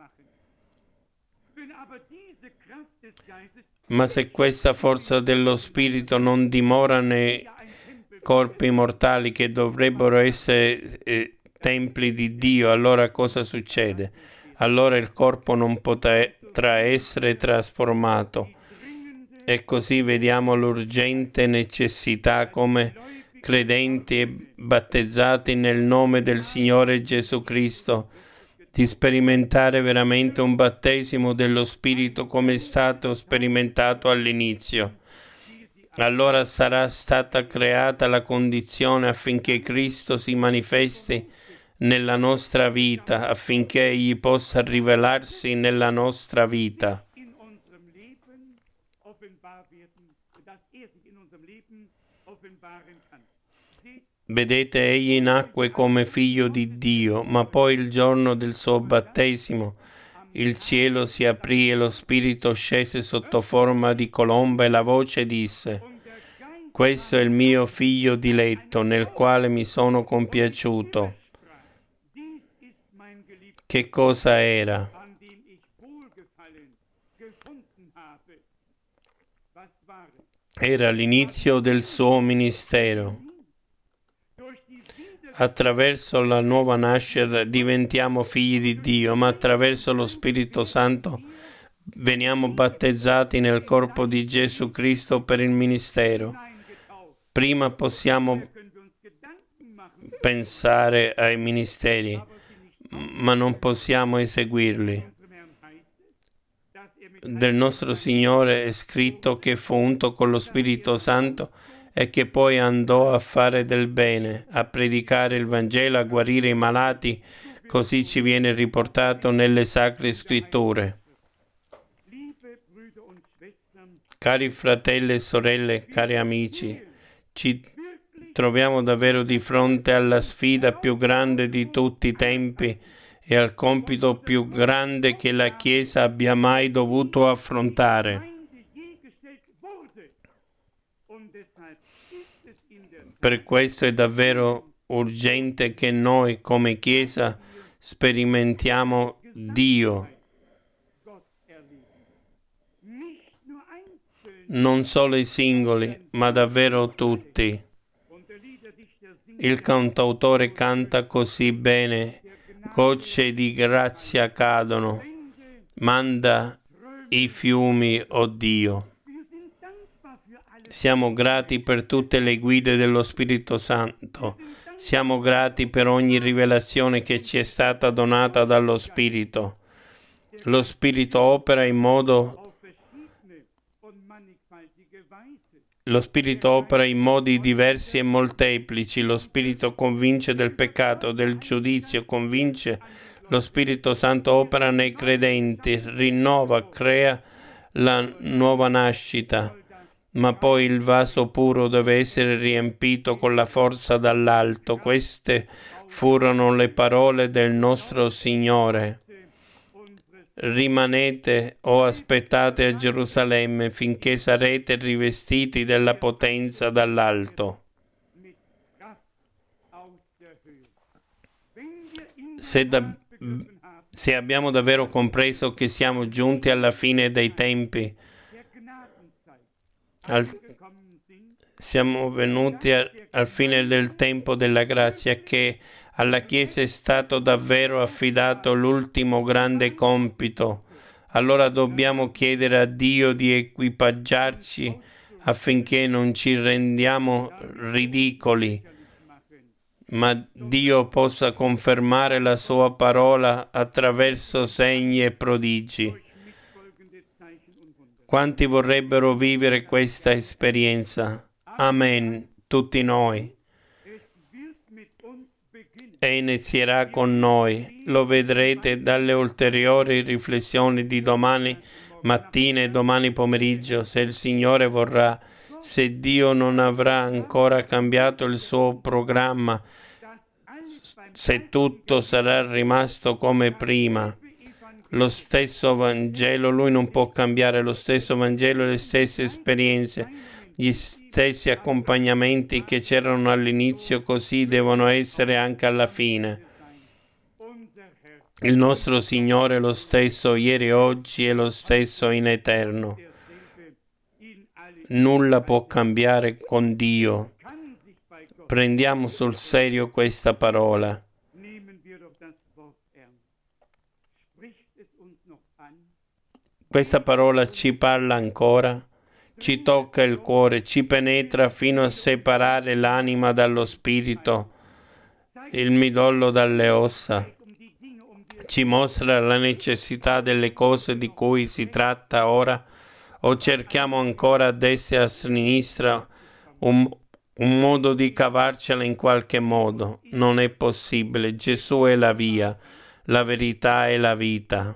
Ma se questa forza dello spirito non dimora nei corpi mortali che dovrebbero essere templi di Dio, allora cosa succede? Allora il corpo non potrà essere trasformato. E così vediamo l'urgente necessità come credenti e battezzati nel nome del Signore Gesù Cristo di sperimentare veramente un battesimo dello Spirito come è stato sperimentato all'inizio. Allora sarà stata creata la condizione affinché Cristo si manifesti nella nostra vita, affinché Egli possa rivelarsi nella nostra vita. Vedete, egli nacque come figlio di Dio, ma poi il giorno del suo battesimo il cielo si aprì e lo Spirito scese sotto forma di colomba e la voce disse: questo è il mio figlio diletto, nel quale mi sono compiaciuto. Che cosa era? Era l'inizio del suo ministero. Attraverso la nuova nascita diventiamo figli di Dio, ma attraverso lo Spirito Santo veniamo battezzati nel corpo di Gesù Cristo per il ministero. Prima possiamo pensare ai ministeri, ma non possiamo eseguirli. Del nostro Signore è scritto che fu unto con lo Spirito Santo e che poi andò a fare del bene, a predicare il Vangelo, a guarire i malati, così ci viene riportato nelle Sacre Scritture. Cari fratelli e sorelle, cari amici, ci troviamo davvero di fronte alla sfida più grande di tutti i tempi e al compito più grande che la Chiesa abbia mai dovuto affrontare. Per questo è davvero urgente che noi come Chiesa sperimentiamo Dio, non solo i singoli, ma davvero tutti. Il cantautore canta così bene: gocce di grazia cadono, manda i fiumi, o Dio. Siamo grati per tutte le guide dello Spirito Santo. Siamo grati per ogni rivelazione che ci è stata donata dallo Spirito. Lo Spirito opera in modi diversi e molteplici. Lo Spirito convince del peccato, del giudizio, convince. Lo Spirito Santo opera nei credenti, rinnova, crea la nuova nascita. Ma poi il vaso puro deve essere riempito con la forza dall'alto. Queste furono le parole del nostro Signore. Rimanete o aspettate a Gerusalemme finché sarete rivestiti della potenza dall'alto. Se abbiamo davvero compreso che siamo giunti alla fine dei tempi, siamo venuti al fine del tempo della grazia, che alla Chiesa è stato davvero affidato l'ultimo grande compito. Allora dobbiamo chiedere a Dio di equipaggiarci affinché non ci rendiamo ridicoli, ma Dio possa confermare la sua parola attraverso segni e prodigi. Quanti vorrebbero vivere questa esperienza? Amen, tutti noi. E inizierà con noi. Lo vedrete dalle ulteriori riflessioni di domani mattina e domani pomeriggio, se il Signore vorrà, se Dio non avrà ancora cambiato il suo programma, se tutto sarà rimasto come prima. Lo stesso Vangelo, Lui non può cambiare, lo stesso Vangelo, le stesse esperienze, gli stessi accompagnamenti che c'erano all'inizio, così devono essere anche alla fine. Il nostro Signore è lo stesso ieri, oggi e lo stesso in eterno. Nulla può cambiare con Dio. Prendiamo sul serio questa parola. Questa parola ci parla ancora, ci tocca il cuore, ci penetra fino a separare l'anima dallo spirito, il midollo dalle ossa. Ci mostra la necessità delle cose di cui si tratta ora, o cerchiamo ancora a destra e a sinistra un modo di cavarcela in qualche modo. Non è possibile. Gesù è la via, la verità e la vita.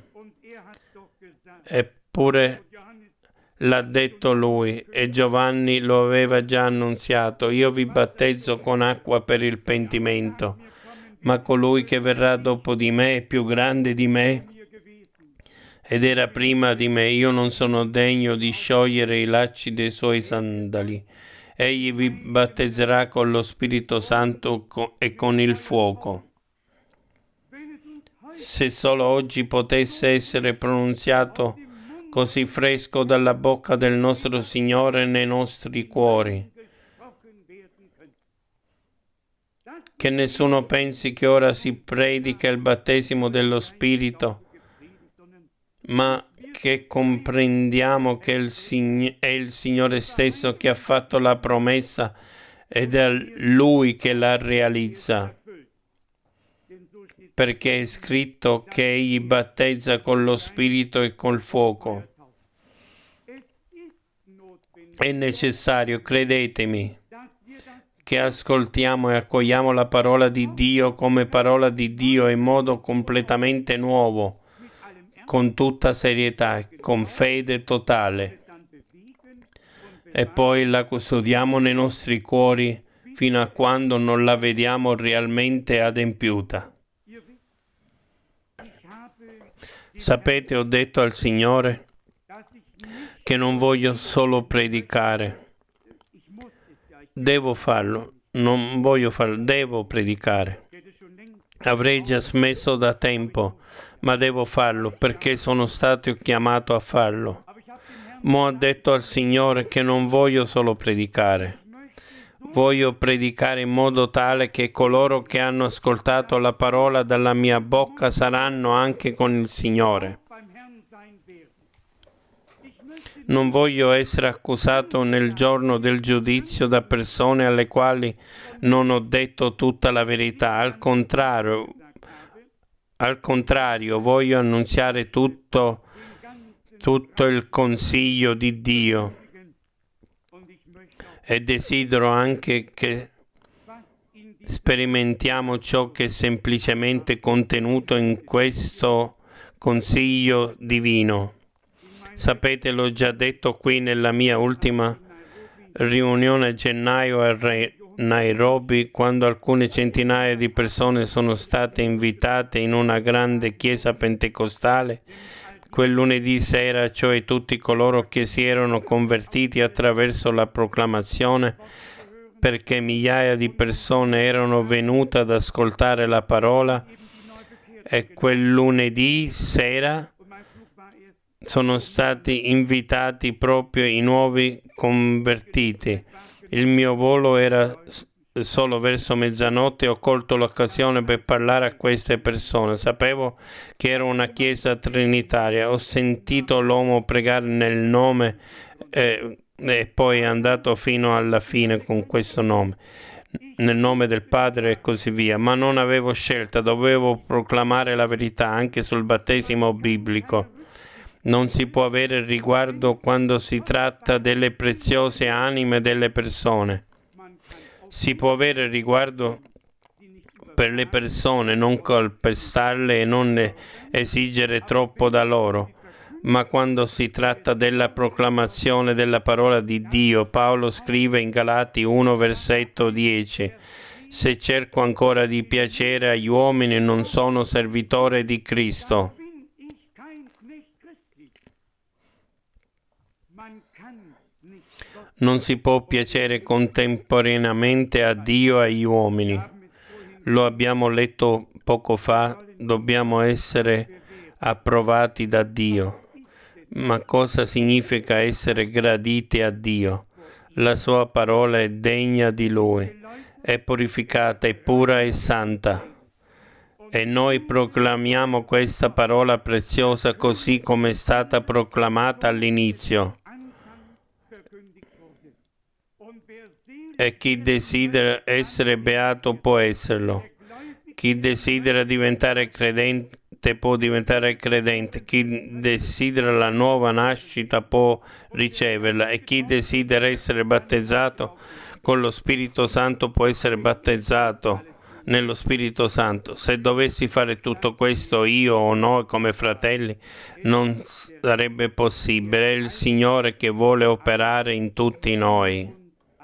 Eppure l'ha detto Lui e Giovanni lo aveva già annunziato: io vi battezzo con acqua per il pentimento, ma colui che verrà dopo di me è più grande di me ed era prima di me. Io non sono degno di sciogliere i lacci dei suoi sandali. Egli vi battezzerà con lo Spirito Santo e con il fuoco. Se solo oggi potesse essere pronunziato così fresco dalla bocca del nostro Signore nei nostri cuori. Che nessuno pensi che ora si predica il battesimo dello Spirito, ma che comprendiamo che è il Signore stesso che ha fatto la promessa ed è Lui che la realizza. Perché è scritto che Egli battezza con lo Spirito e col fuoco. È necessario, credetemi, che ascoltiamo e accogliamo la parola di Dio come parola di Dio in modo completamente nuovo, con tutta serietà, con fede totale. E poi la custodiamo nei nostri cuori fino a quando non la vediamo realmente adempiuta. Sapete, ho detto al Signore che non voglio solo predicare. Devo farlo, non voglio farlo, devo predicare. Avrei già smesso da tempo, ma devo farlo perché sono stato chiamato a farlo. Ma ho detto al Signore che non voglio solo predicare. Voglio predicare in modo tale che coloro che hanno ascoltato la parola dalla mia bocca saranno anche con il Signore. Non voglio essere accusato nel giorno del giudizio da persone alle quali non ho detto tutta la verità. Al contrario, voglio annunziare tutto il consiglio di Dio e desidero anche che sperimentiamo ciò che è semplicemente contenuto in questo consiglio divino. Sapete, l'ho già detto qui nella mia ultima riunione a gennaio a Nairobi, quando alcune centinaia di persone sono state invitate in una grande chiesa pentecostale. Quel lunedì sera, cioè tutti coloro che si erano convertiti attraverso la proclamazione, perché migliaia di persone erano venute ad ascoltare la parola, e quel lunedì sera sono stati invitati proprio i nuovi convertiti. Il mio volo era solo verso mezzanotte. Ho colto l'occasione per parlare a queste persone. Sapevo che era una chiesa trinitaria. Ho sentito l'uomo pregare nel nome e poi è andato fino alla fine con questo nome, nel nome del Padre e così via. Ma non avevo scelta, dovevo proclamare la verità anche sul battesimo biblico. Non si può avere riguardo quando si tratta delle preziose anime delle persone. Si può avere riguardo per le persone, non calpestarle e non esigere troppo da loro. Ma quando si tratta della proclamazione della parola di Dio, Paolo scrive in Galati 1, versetto 10: se cerco ancora di piacere agli uomini, non sono servitore di Cristo. Non si può piacere contemporaneamente a Dio e agli uomini. Lo abbiamo letto poco fa, dobbiamo essere approvati da Dio. Ma cosa significa essere graditi a Dio? La sua parola è degna di Lui, è purificata, è pura e santa. E noi proclamiamo questa parola preziosa così come è stata proclamata all'inizio. E chi desidera essere beato può esserlo. Chi desidera diventare credente può diventare credente. Chi desidera la nuova nascita può riceverla. E chi desidera essere battezzato con lo Spirito Santo può essere battezzato nello Spirito Santo. Se dovessi fare tutto questo io o noi come fratelli, non sarebbe possibile. È il Signore che vuole operare in tutti noi.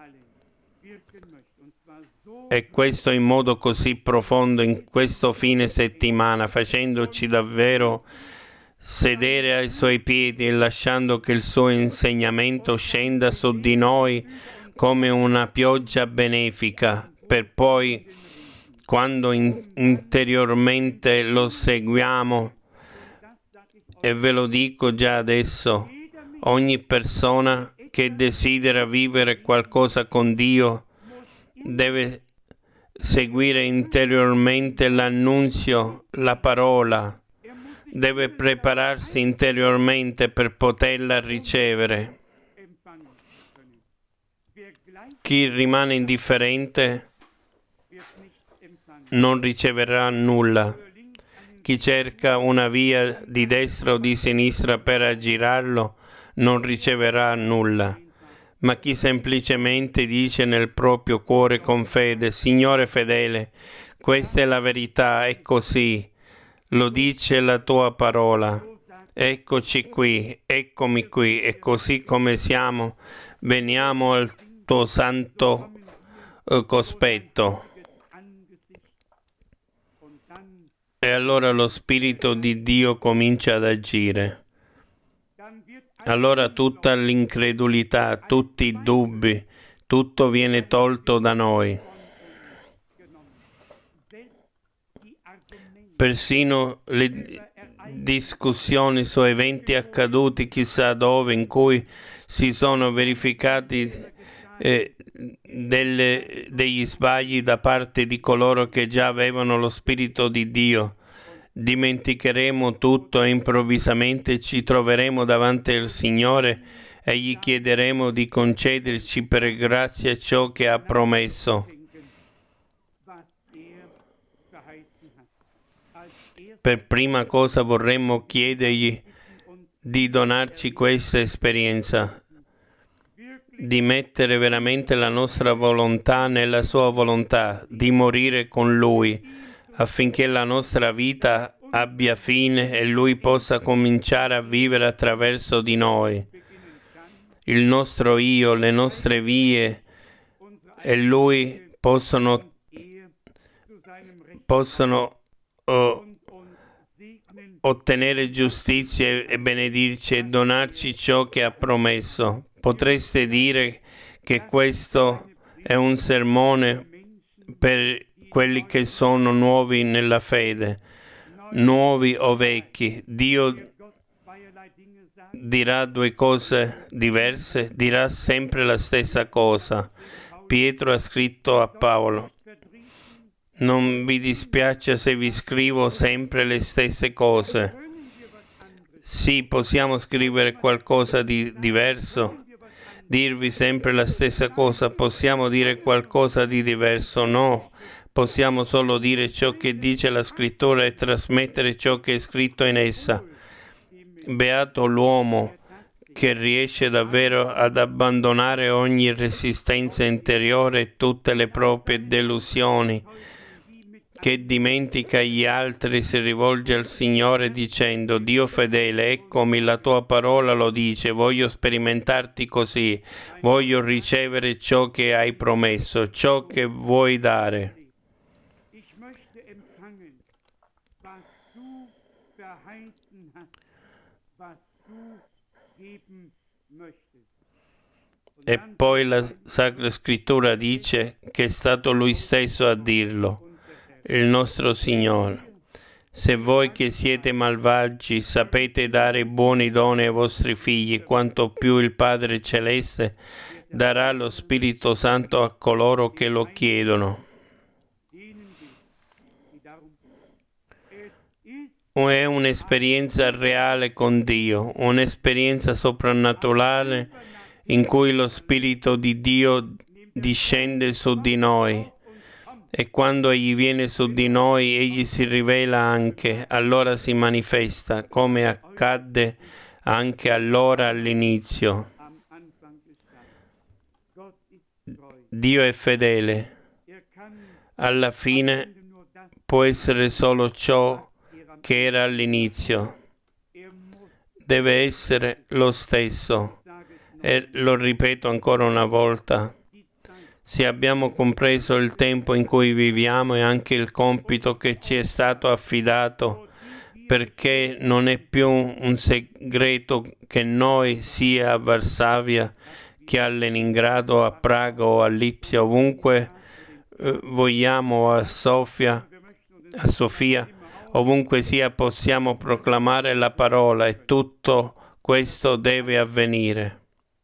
E questo in modo così profondo in questo fine settimana, facendoci davvero sedere ai suoi piedi e lasciando che il suo insegnamento scenda su di noi come una pioggia benefica, per poi, quando interiormente lo seguiamo, e ve lo dico già adesso, ogni persona che desidera vivere qualcosa con Dio deve seguire interiormente l'annunzio, la parola, deve prepararsi interiormente per poterla ricevere. Chi rimane indifferente non riceverà nulla. Chi cerca una via di destra o di sinistra per aggirarlo non riceverà nulla. Ma chi semplicemente dice nel proprio cuore con fede: Signore fedele, questa è la verità, è così, lo dice la tua parola, eccoci qui, eccomi qui, e così come siamo, veniamo al tuo santo cospetto. E allora lo Spirito di Dio comincia ad agire. Allora tutta l'incredulità, tutti i dubbi, tutto viene tolto da noi. Persino le discussioni su eventi accaduti chissà dove, in cui si sono verificati degli sbagli da parte di coloro che già avevano lo Spirito di Dio. Dimenticheremo tutto e improvvisamente ci troveremo davanti al Signore e gli chiederemo di concederci per grazia ciò che ha promesso. Per prima cosa vorremmo chiedergli di donarci questa esperienza, di mettere veramente la nostra volontà nella sua volontà, di morire con Lui, affinché la nostra vita abbia fine e Lui possa cominciare a vivere attraverso di noi. Il nostro io, le nostre vie e Lui possono ottenere giustizia e benedirci e donarci ciò che ha promesso. Potreste dire che questo è un sermone per quelli che sono nuovi nella fede, nuovi o vecchi. Dio dirà due cose diverse, dirà sempre la stessa cosa. Pietro ha scritto a Paolo: non vi dispiace se vi scrivo sempre le stesse cose. Sì, possiamo scrivere qualcosa di diverso, dirvi sempre la stessa cosa, possiamo dire qualcosa di diverso? No, possiamo solo dire ciò che dice la scrittura e trasmettere ciò che è scritto in essa. Beato l'uomo che riesce davvero ad abbandonare ogni resistenza interiore e tutte le proprie delusioni, che dimentica gli altri e si rivolge al Signore dicendo: Dio fedele, eccomi, la tua parola lo dice, voglio sperimentarti così, voglio ricevere ciò che hai promesso, ciò che vuoi dare. E poi la Sacra Scrittura dice che è stato Lui stesso a dirlo, il nostro Signore. Se voi che siete malvagi sapete dare buoni doni ai vostri figli, quanto più il Padre Celeste darà lo Spirito Santo a coloro che lo chiedono. È un'esperienza reale con Dio, un'esperienza soprannaturale in cui lo Spirito di Dio discende su di noi. E quando Egli viene su di noi, Egli si rivela anche, allora si manifesta, come accadde anche allora all'inizio. Dio è fedele. Alla fine può essere solo ciò che era all'inizio. Deve essere lo stesso. E lo ripeto ancora una volta. Se abbiamo compreso il tempo in cui viviamo e anche il compito che ci è stato affidato, perché non è più un segreto che noi, sia a Varsavia che a Leningrado, a Praga o a Lipsia, ovunque vogliamo, a Sofia, ovunque sia, possiamo proclamare la parola e tutto questo deve avvenire.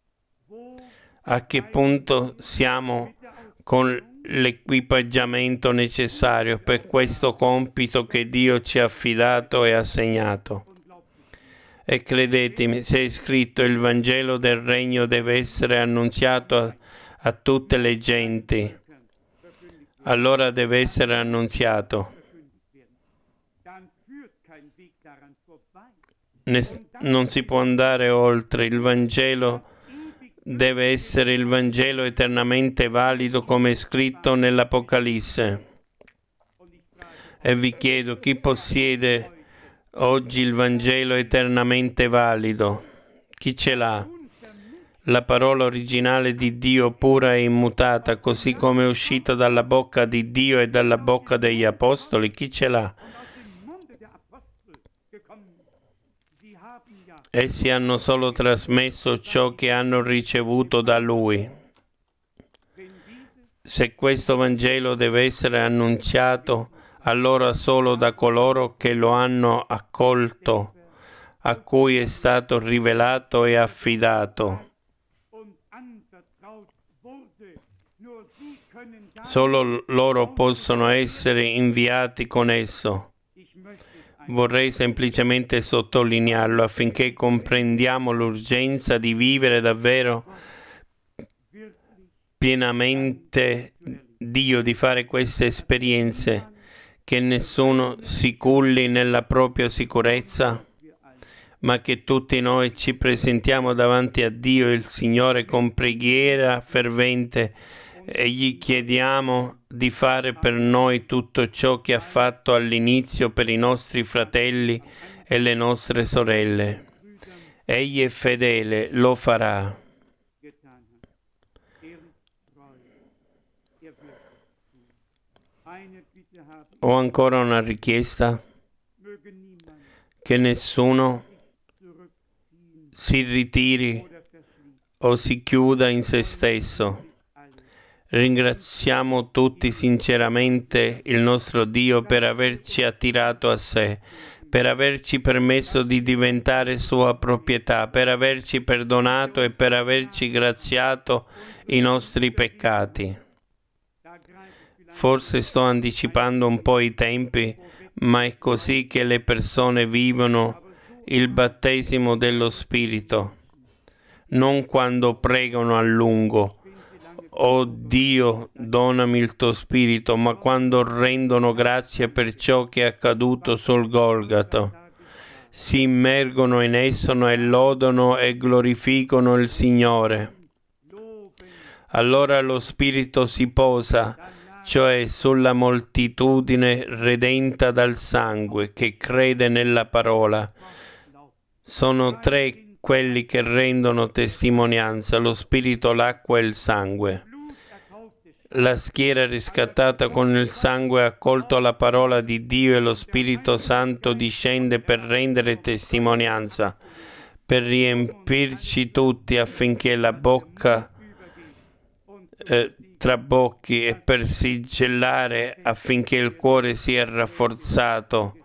A che punto siamo con l'equipaggiamento necessario per questo compito che Dio ci ha affidato e assegnato? E credetemi, se è scritto il Vangelo del Regno deve essere annunziato a tutte le genti, allora deve essere annunziato. Non si può andare oltre. Il Vangelo deve essere il Vangelo eternamente valido come è scritto nell'Apocalisse. E vi chiedo, chi possiede oggi il Vangelo eternamente valido? Chi ce l'ha? La parola originale di Dio pura e immutata, così come è uscita dalla bocca di Dio e dalla bocca degli Apostoli, chi ce l'ha? Essi hanno solo trasmesso ciò che hanno ricevuto da Lui. Se questo Vangelo deve essere annunziato, allora solo da coloro che lo hanno accolto, a cui è stato rivelato e affidato. Solo loro possono essere inviati con esso. Vorrei semplicemente sottolinearlo affinché comprendiamo l'urgenza di vivere davvero pienamente Dio, di fare queste esperienze, che nessuno si culli nella propria sicurezza, ma che tutti noi ci presentiamo davanti a Dio il Signore con preghiera fervente e gli chiediamo di fare per noi tutto ciò che ha fatto all'inizio per i nostri fratelli e le nostre sorelle. Egli è fedele, lo farà. Ho ancora una richiesta: che nessuno si ritiri o si chiuda in se stesso. Ringraziamo tutti sinceramente il nostro Dio per averci attirato a sé, per averci permesso di diventare sua proprietà, per averci perdonato e per averci graziato i nostri peccati. Forse sto anticipando un po' i tempi, ma è così che le persone vivono il battesimo dello Spirito, non quando pregano a lungo: «Oh Dio, donami il tuo Spirito», ma quando rendono grazie per ciò che è accaduto sul Golgata. Si immergono in esso e lodano e glorificano il Signore. Allora lo Spirito si posa, cioè sulla moltitudine redenta dal sangue, che crede nella parola. Sono tre quelli che rendono testimonianza: lo Spirito, l'acqua e il sangue. La schiera riscattata con il sangue ha accolto la parola di Dio e lo Spirito Santo discende per rendere testimonianza, per riempirci tutti affinché la bocca trabocchi e per sigillare affinché il cuore sia rafforzato,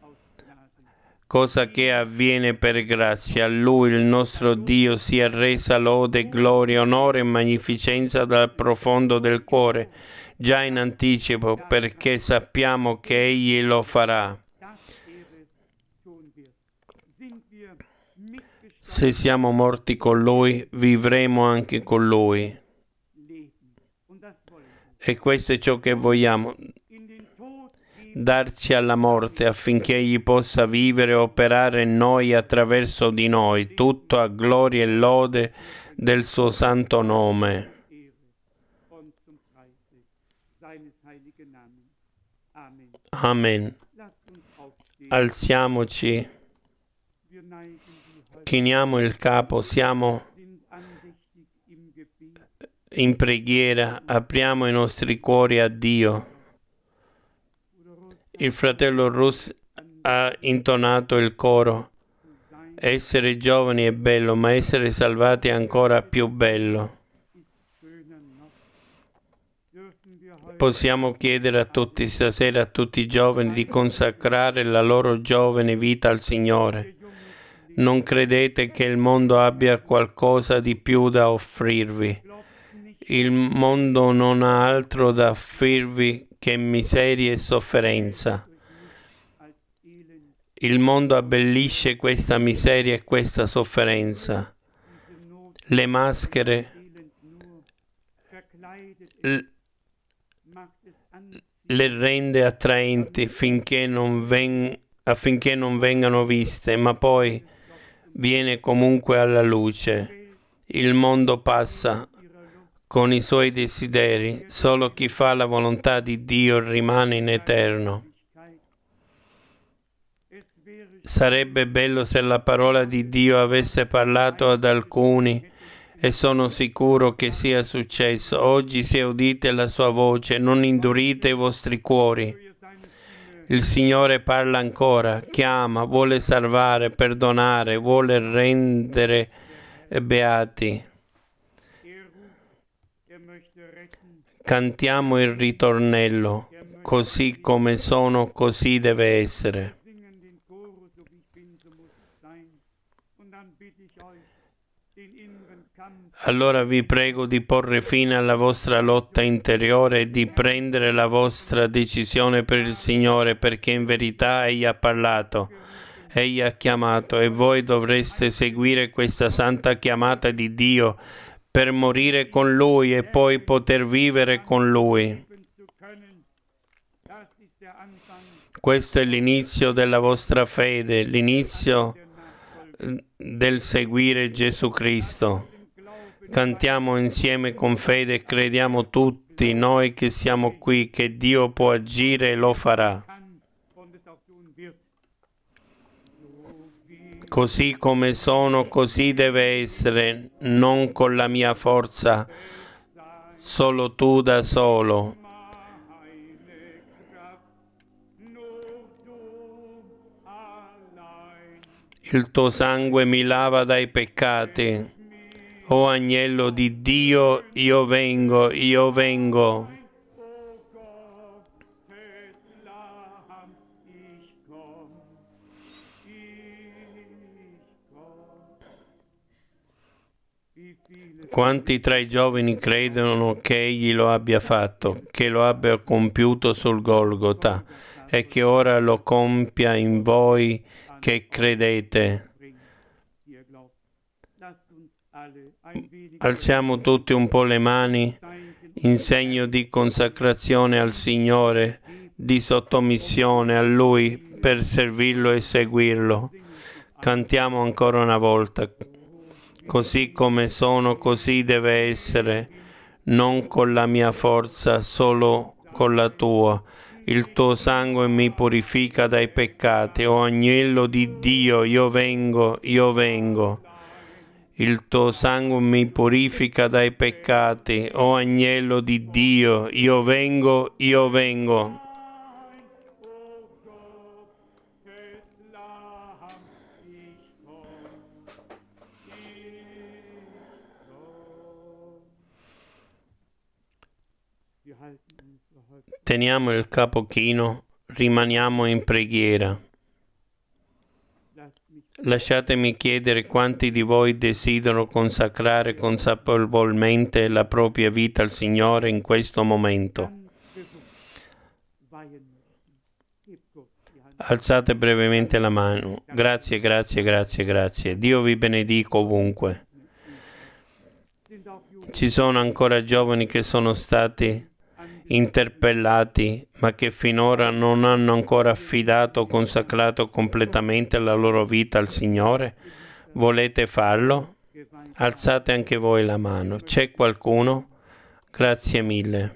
cosa che avviene per grazia. A Lui, il nostro Dio, sia resa lode, gloria, onore e magnificenza dal profondo del cuore, già in anticipo, perché sappiamo che Egli lo farà. Se siamo morti con Lui, vivremo anche con Lui. E questo è ciò che vogliamo: darci alla morte affinché Egli possa vivere e operare in noi attraverso di noi, tutto a gloria e lode del suo santo nome. Amen. Alziamoci, chiniamo il capo, siamo in preghiera, apriamo i nostri cuori a Dio. Il fratello Rus ha intonato il coro: essere giovani è bello, ma essere salvati è ancora più bello. Possiamo chiedere a tutti stasera, a tutti i giovani, di consacrare la loro giovane vita al Signore. Non credete che il mondo abbia qualcosa di più da offrirvi. Il mondo non ha altro da offrirvi che miseria e sofferenza. Il mondo abbellisce questa miseria e questa sofferenza. Le maschere le rende attraenti affinché non vengano viste, ma poi viene comunque alla luce. Il mondo passa con i suoi desideri, solo chi fa la volontà di Dio rimane in eterno. Sarebbe bello se la parola di Dio avesse parlato ad alcuni, e sono sicuro che sia successo. Oggi, se udite la sua voce, non indurite i vostri cuori. Il Signore parla ancora, chiama, vuole salvare, perdonare, vuole rendere beati. Cantiamo il ritornello: così come sono, così deve essere. allora vi prego di porre fine alla vostra lotta interiore e di prendere la vostra decisione per il Signore, perché in verità Egli ha parlato, Egli ha chiamato e voi dovreste seguire questa santa chiamata di Dio per morire con Lui e poi poter vivere con Lui. Questo è l'inizio della vostra fede, l'inizio del seguire Gesù Cristo. Cantiamo insieme con fede e crediamo tutti noi che siamo qui che Dio può agire e lo farà. Così come sono, così deve essere, non con la mia forza, solo tu da solo. Il tuo sangue mi lava dai peccati. O agnello di Dio, io vengo, io vengo. Quanti tra i giovani credono che Egli lo abbia fatto, che lo abbia compiuto sul Golgota e che ora lo compia in voi che credete? Alziamo tutti un po' le mani in segno di consacrazione al Signore, di sottomissione a Lui per servirlo e seguirlo. Cantiamo ancora una volta. Così come sono, così deve essere, non con la mia forza, solo con la tua. Il tuo sangue mi purifica dai peccati. O agnello di Dio, io vengo, io vengo. Il tuo sangue mi purifica dai peccati. O agnello di Dio, io vengo, io vengo. Teniamo il capo chino, rimaniamo in preghiera. Lasciatemi chiedere quanti di voi desiderano consacrare consapevolmente la propria vita al Signore in questo momento. Alzate brevemente la mano. Grazie, grazie, grazie, grazie. Dio vi benedica ovunque. Ci sono ancora giovani che sono stati interpellati, ma che finora non hanno ancora affidato o consacrato completamente la loro vita al Signore. Volete farlo? Alzate anche voi la mano. C'è qualcuno? Grazie mille.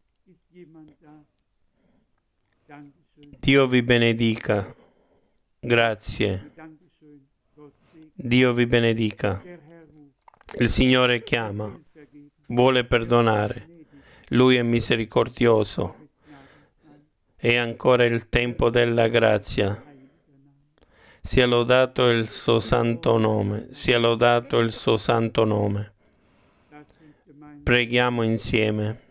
Dio vi benedica. Grazie. Dio vi benedica. Il Signore chiama, vuole perdonare. Lui è misericordioso. È ancora il tempo della grazia. Sia lodato il suo santo nome. Sia lodato il suo santo nome. Preghiamo insieme.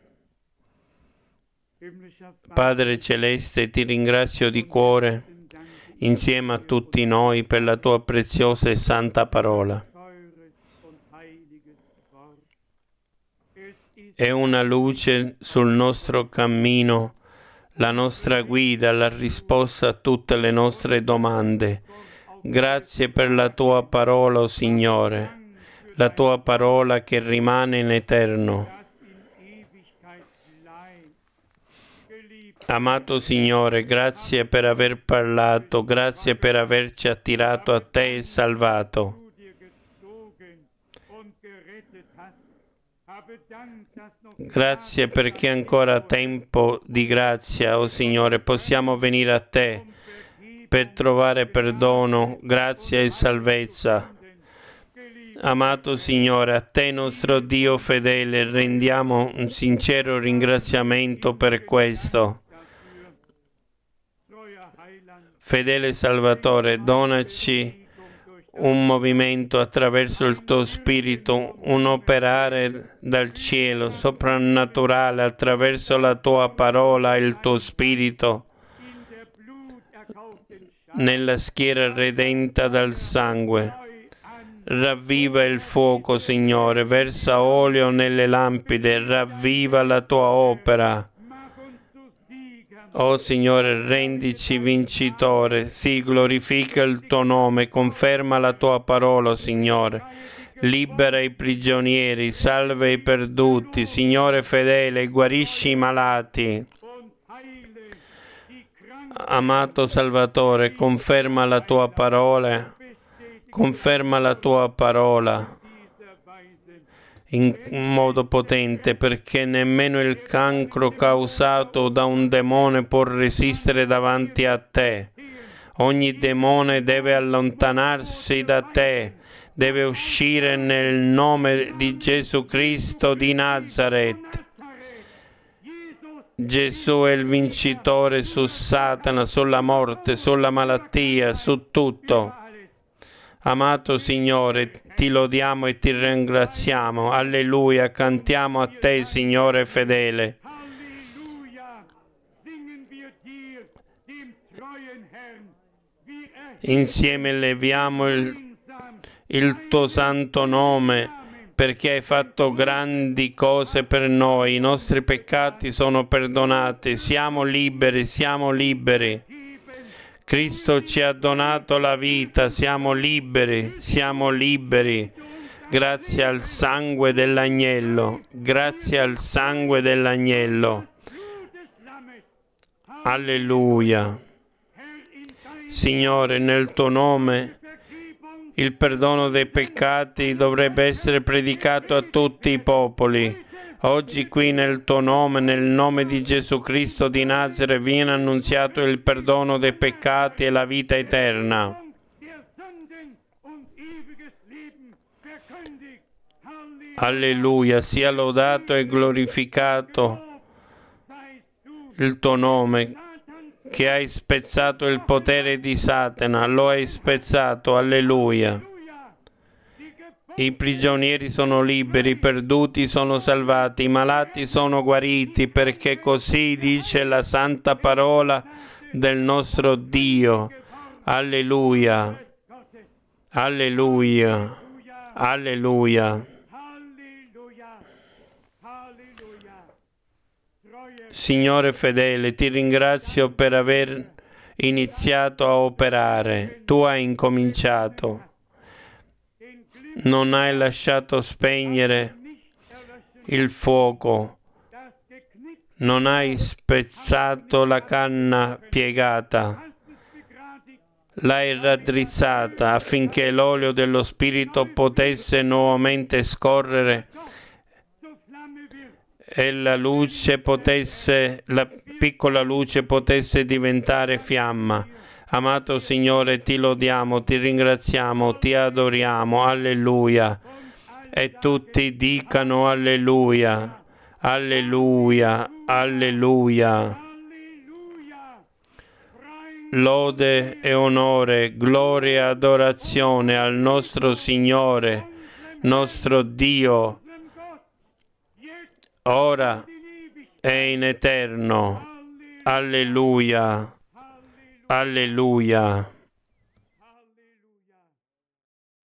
Padre Celeste, ti ringrazio di cuore, insieme a tutti noi, per la tua preziosa e santa parola. È una luce sul nostro cammino, la nostra guida, la risposta a tutte le nostre domande. Grazie per la tua parola, oh Signore, la tua parola che rimane in eterno. Amato Signore, grazie per aver parlato, grazie per averci attirato a te e salvato. Grazie perché ancora tempo di grazia, oh Signore, possiamo venire a te per trovare perdono, grazia e salvezza. Amato Signore, a te nostro Dio fedele rendiamo un sincero ringraziamento per questo. Fedele Salvatore, donaci un movimento attraverso il tuo Spirito, un operare dal cielo soprannaturale attraverso la tua parola e il tuo Spirito nella schiera redenta dal sangue. Ravviva il fuoco, Signore, versa olio nelle lampade, ravviva la tua opera. Oh Signore, rendici vincitore, sì, glorifica il tuo nome, conferma la tua parola, Signore. Libera i prigionieri, salva i perduti, Signore fedele, guarisci i malati. Amato Salvatore, conferma la tua parola, conferma la tua parola in modo potente, perché nemmeno il cancro causato da un demone può resistere davanti a te. Ogni demone deve allontanarsi da te, deve uscire nel nome di Gesù Cristo di Nazaret. Gesù è il vincitore su Satana, sulla morte, sulla malattia, su tutto. Amato Signore, ti lodiamo e ti ringraziamo. Alleluia, cantiamo a te, Signore fedele. Insieme leviamo il tuo santo nome, perché hai fatto grandi cose per noi. I nostri peccati sono perdonati. Siamo liberi, siamo liberi. Cristo ci ha donato la vita, siamo liberi, siamo liberi. Grazie al sangue dell'agnello, grazie al sangue dell'agnello. Alleluia. Signore, nel tuo nome il perdono dei peccati dovrebbe essere predicato a tutti i popoli. Oggi qui nel tuo nome, nel nome di Gesù Cristo di Nazaret, viene annunziato il perdono dei peccati e la vita eterna. Alleluia, sia lodato e glorificato il tuo nome, che hai spezzato il potere di Satana, lo hai spezzato, alleluia. I prigionieri sono liberi, i perduti sono salvati, i malati sono guariti, perché così dice la santa parola del nostro Dio. Alleluia, alleluia, alleluia. Signore fedele, ti ringrazio per aver iniziato a operare. Tu hai incominciato. Non hai lasciato spegnere il fuoco. Non hai spezzato la canna piegata. L'hai raddrizzata affinché l'olio dello Spirito potesse nuovamente scorrere e la piccola luce potesse diventare fiamma. Amato Signore, ti lodiamo, ti ringraziamo, ti adoriamo, alleluia. E tutti dicano alleluia, alleluia, alleluia. Lode e onore, gloria e adorazione al nostro Signore, nostro Dio, ora e in eterno. Alleluia, alleluia.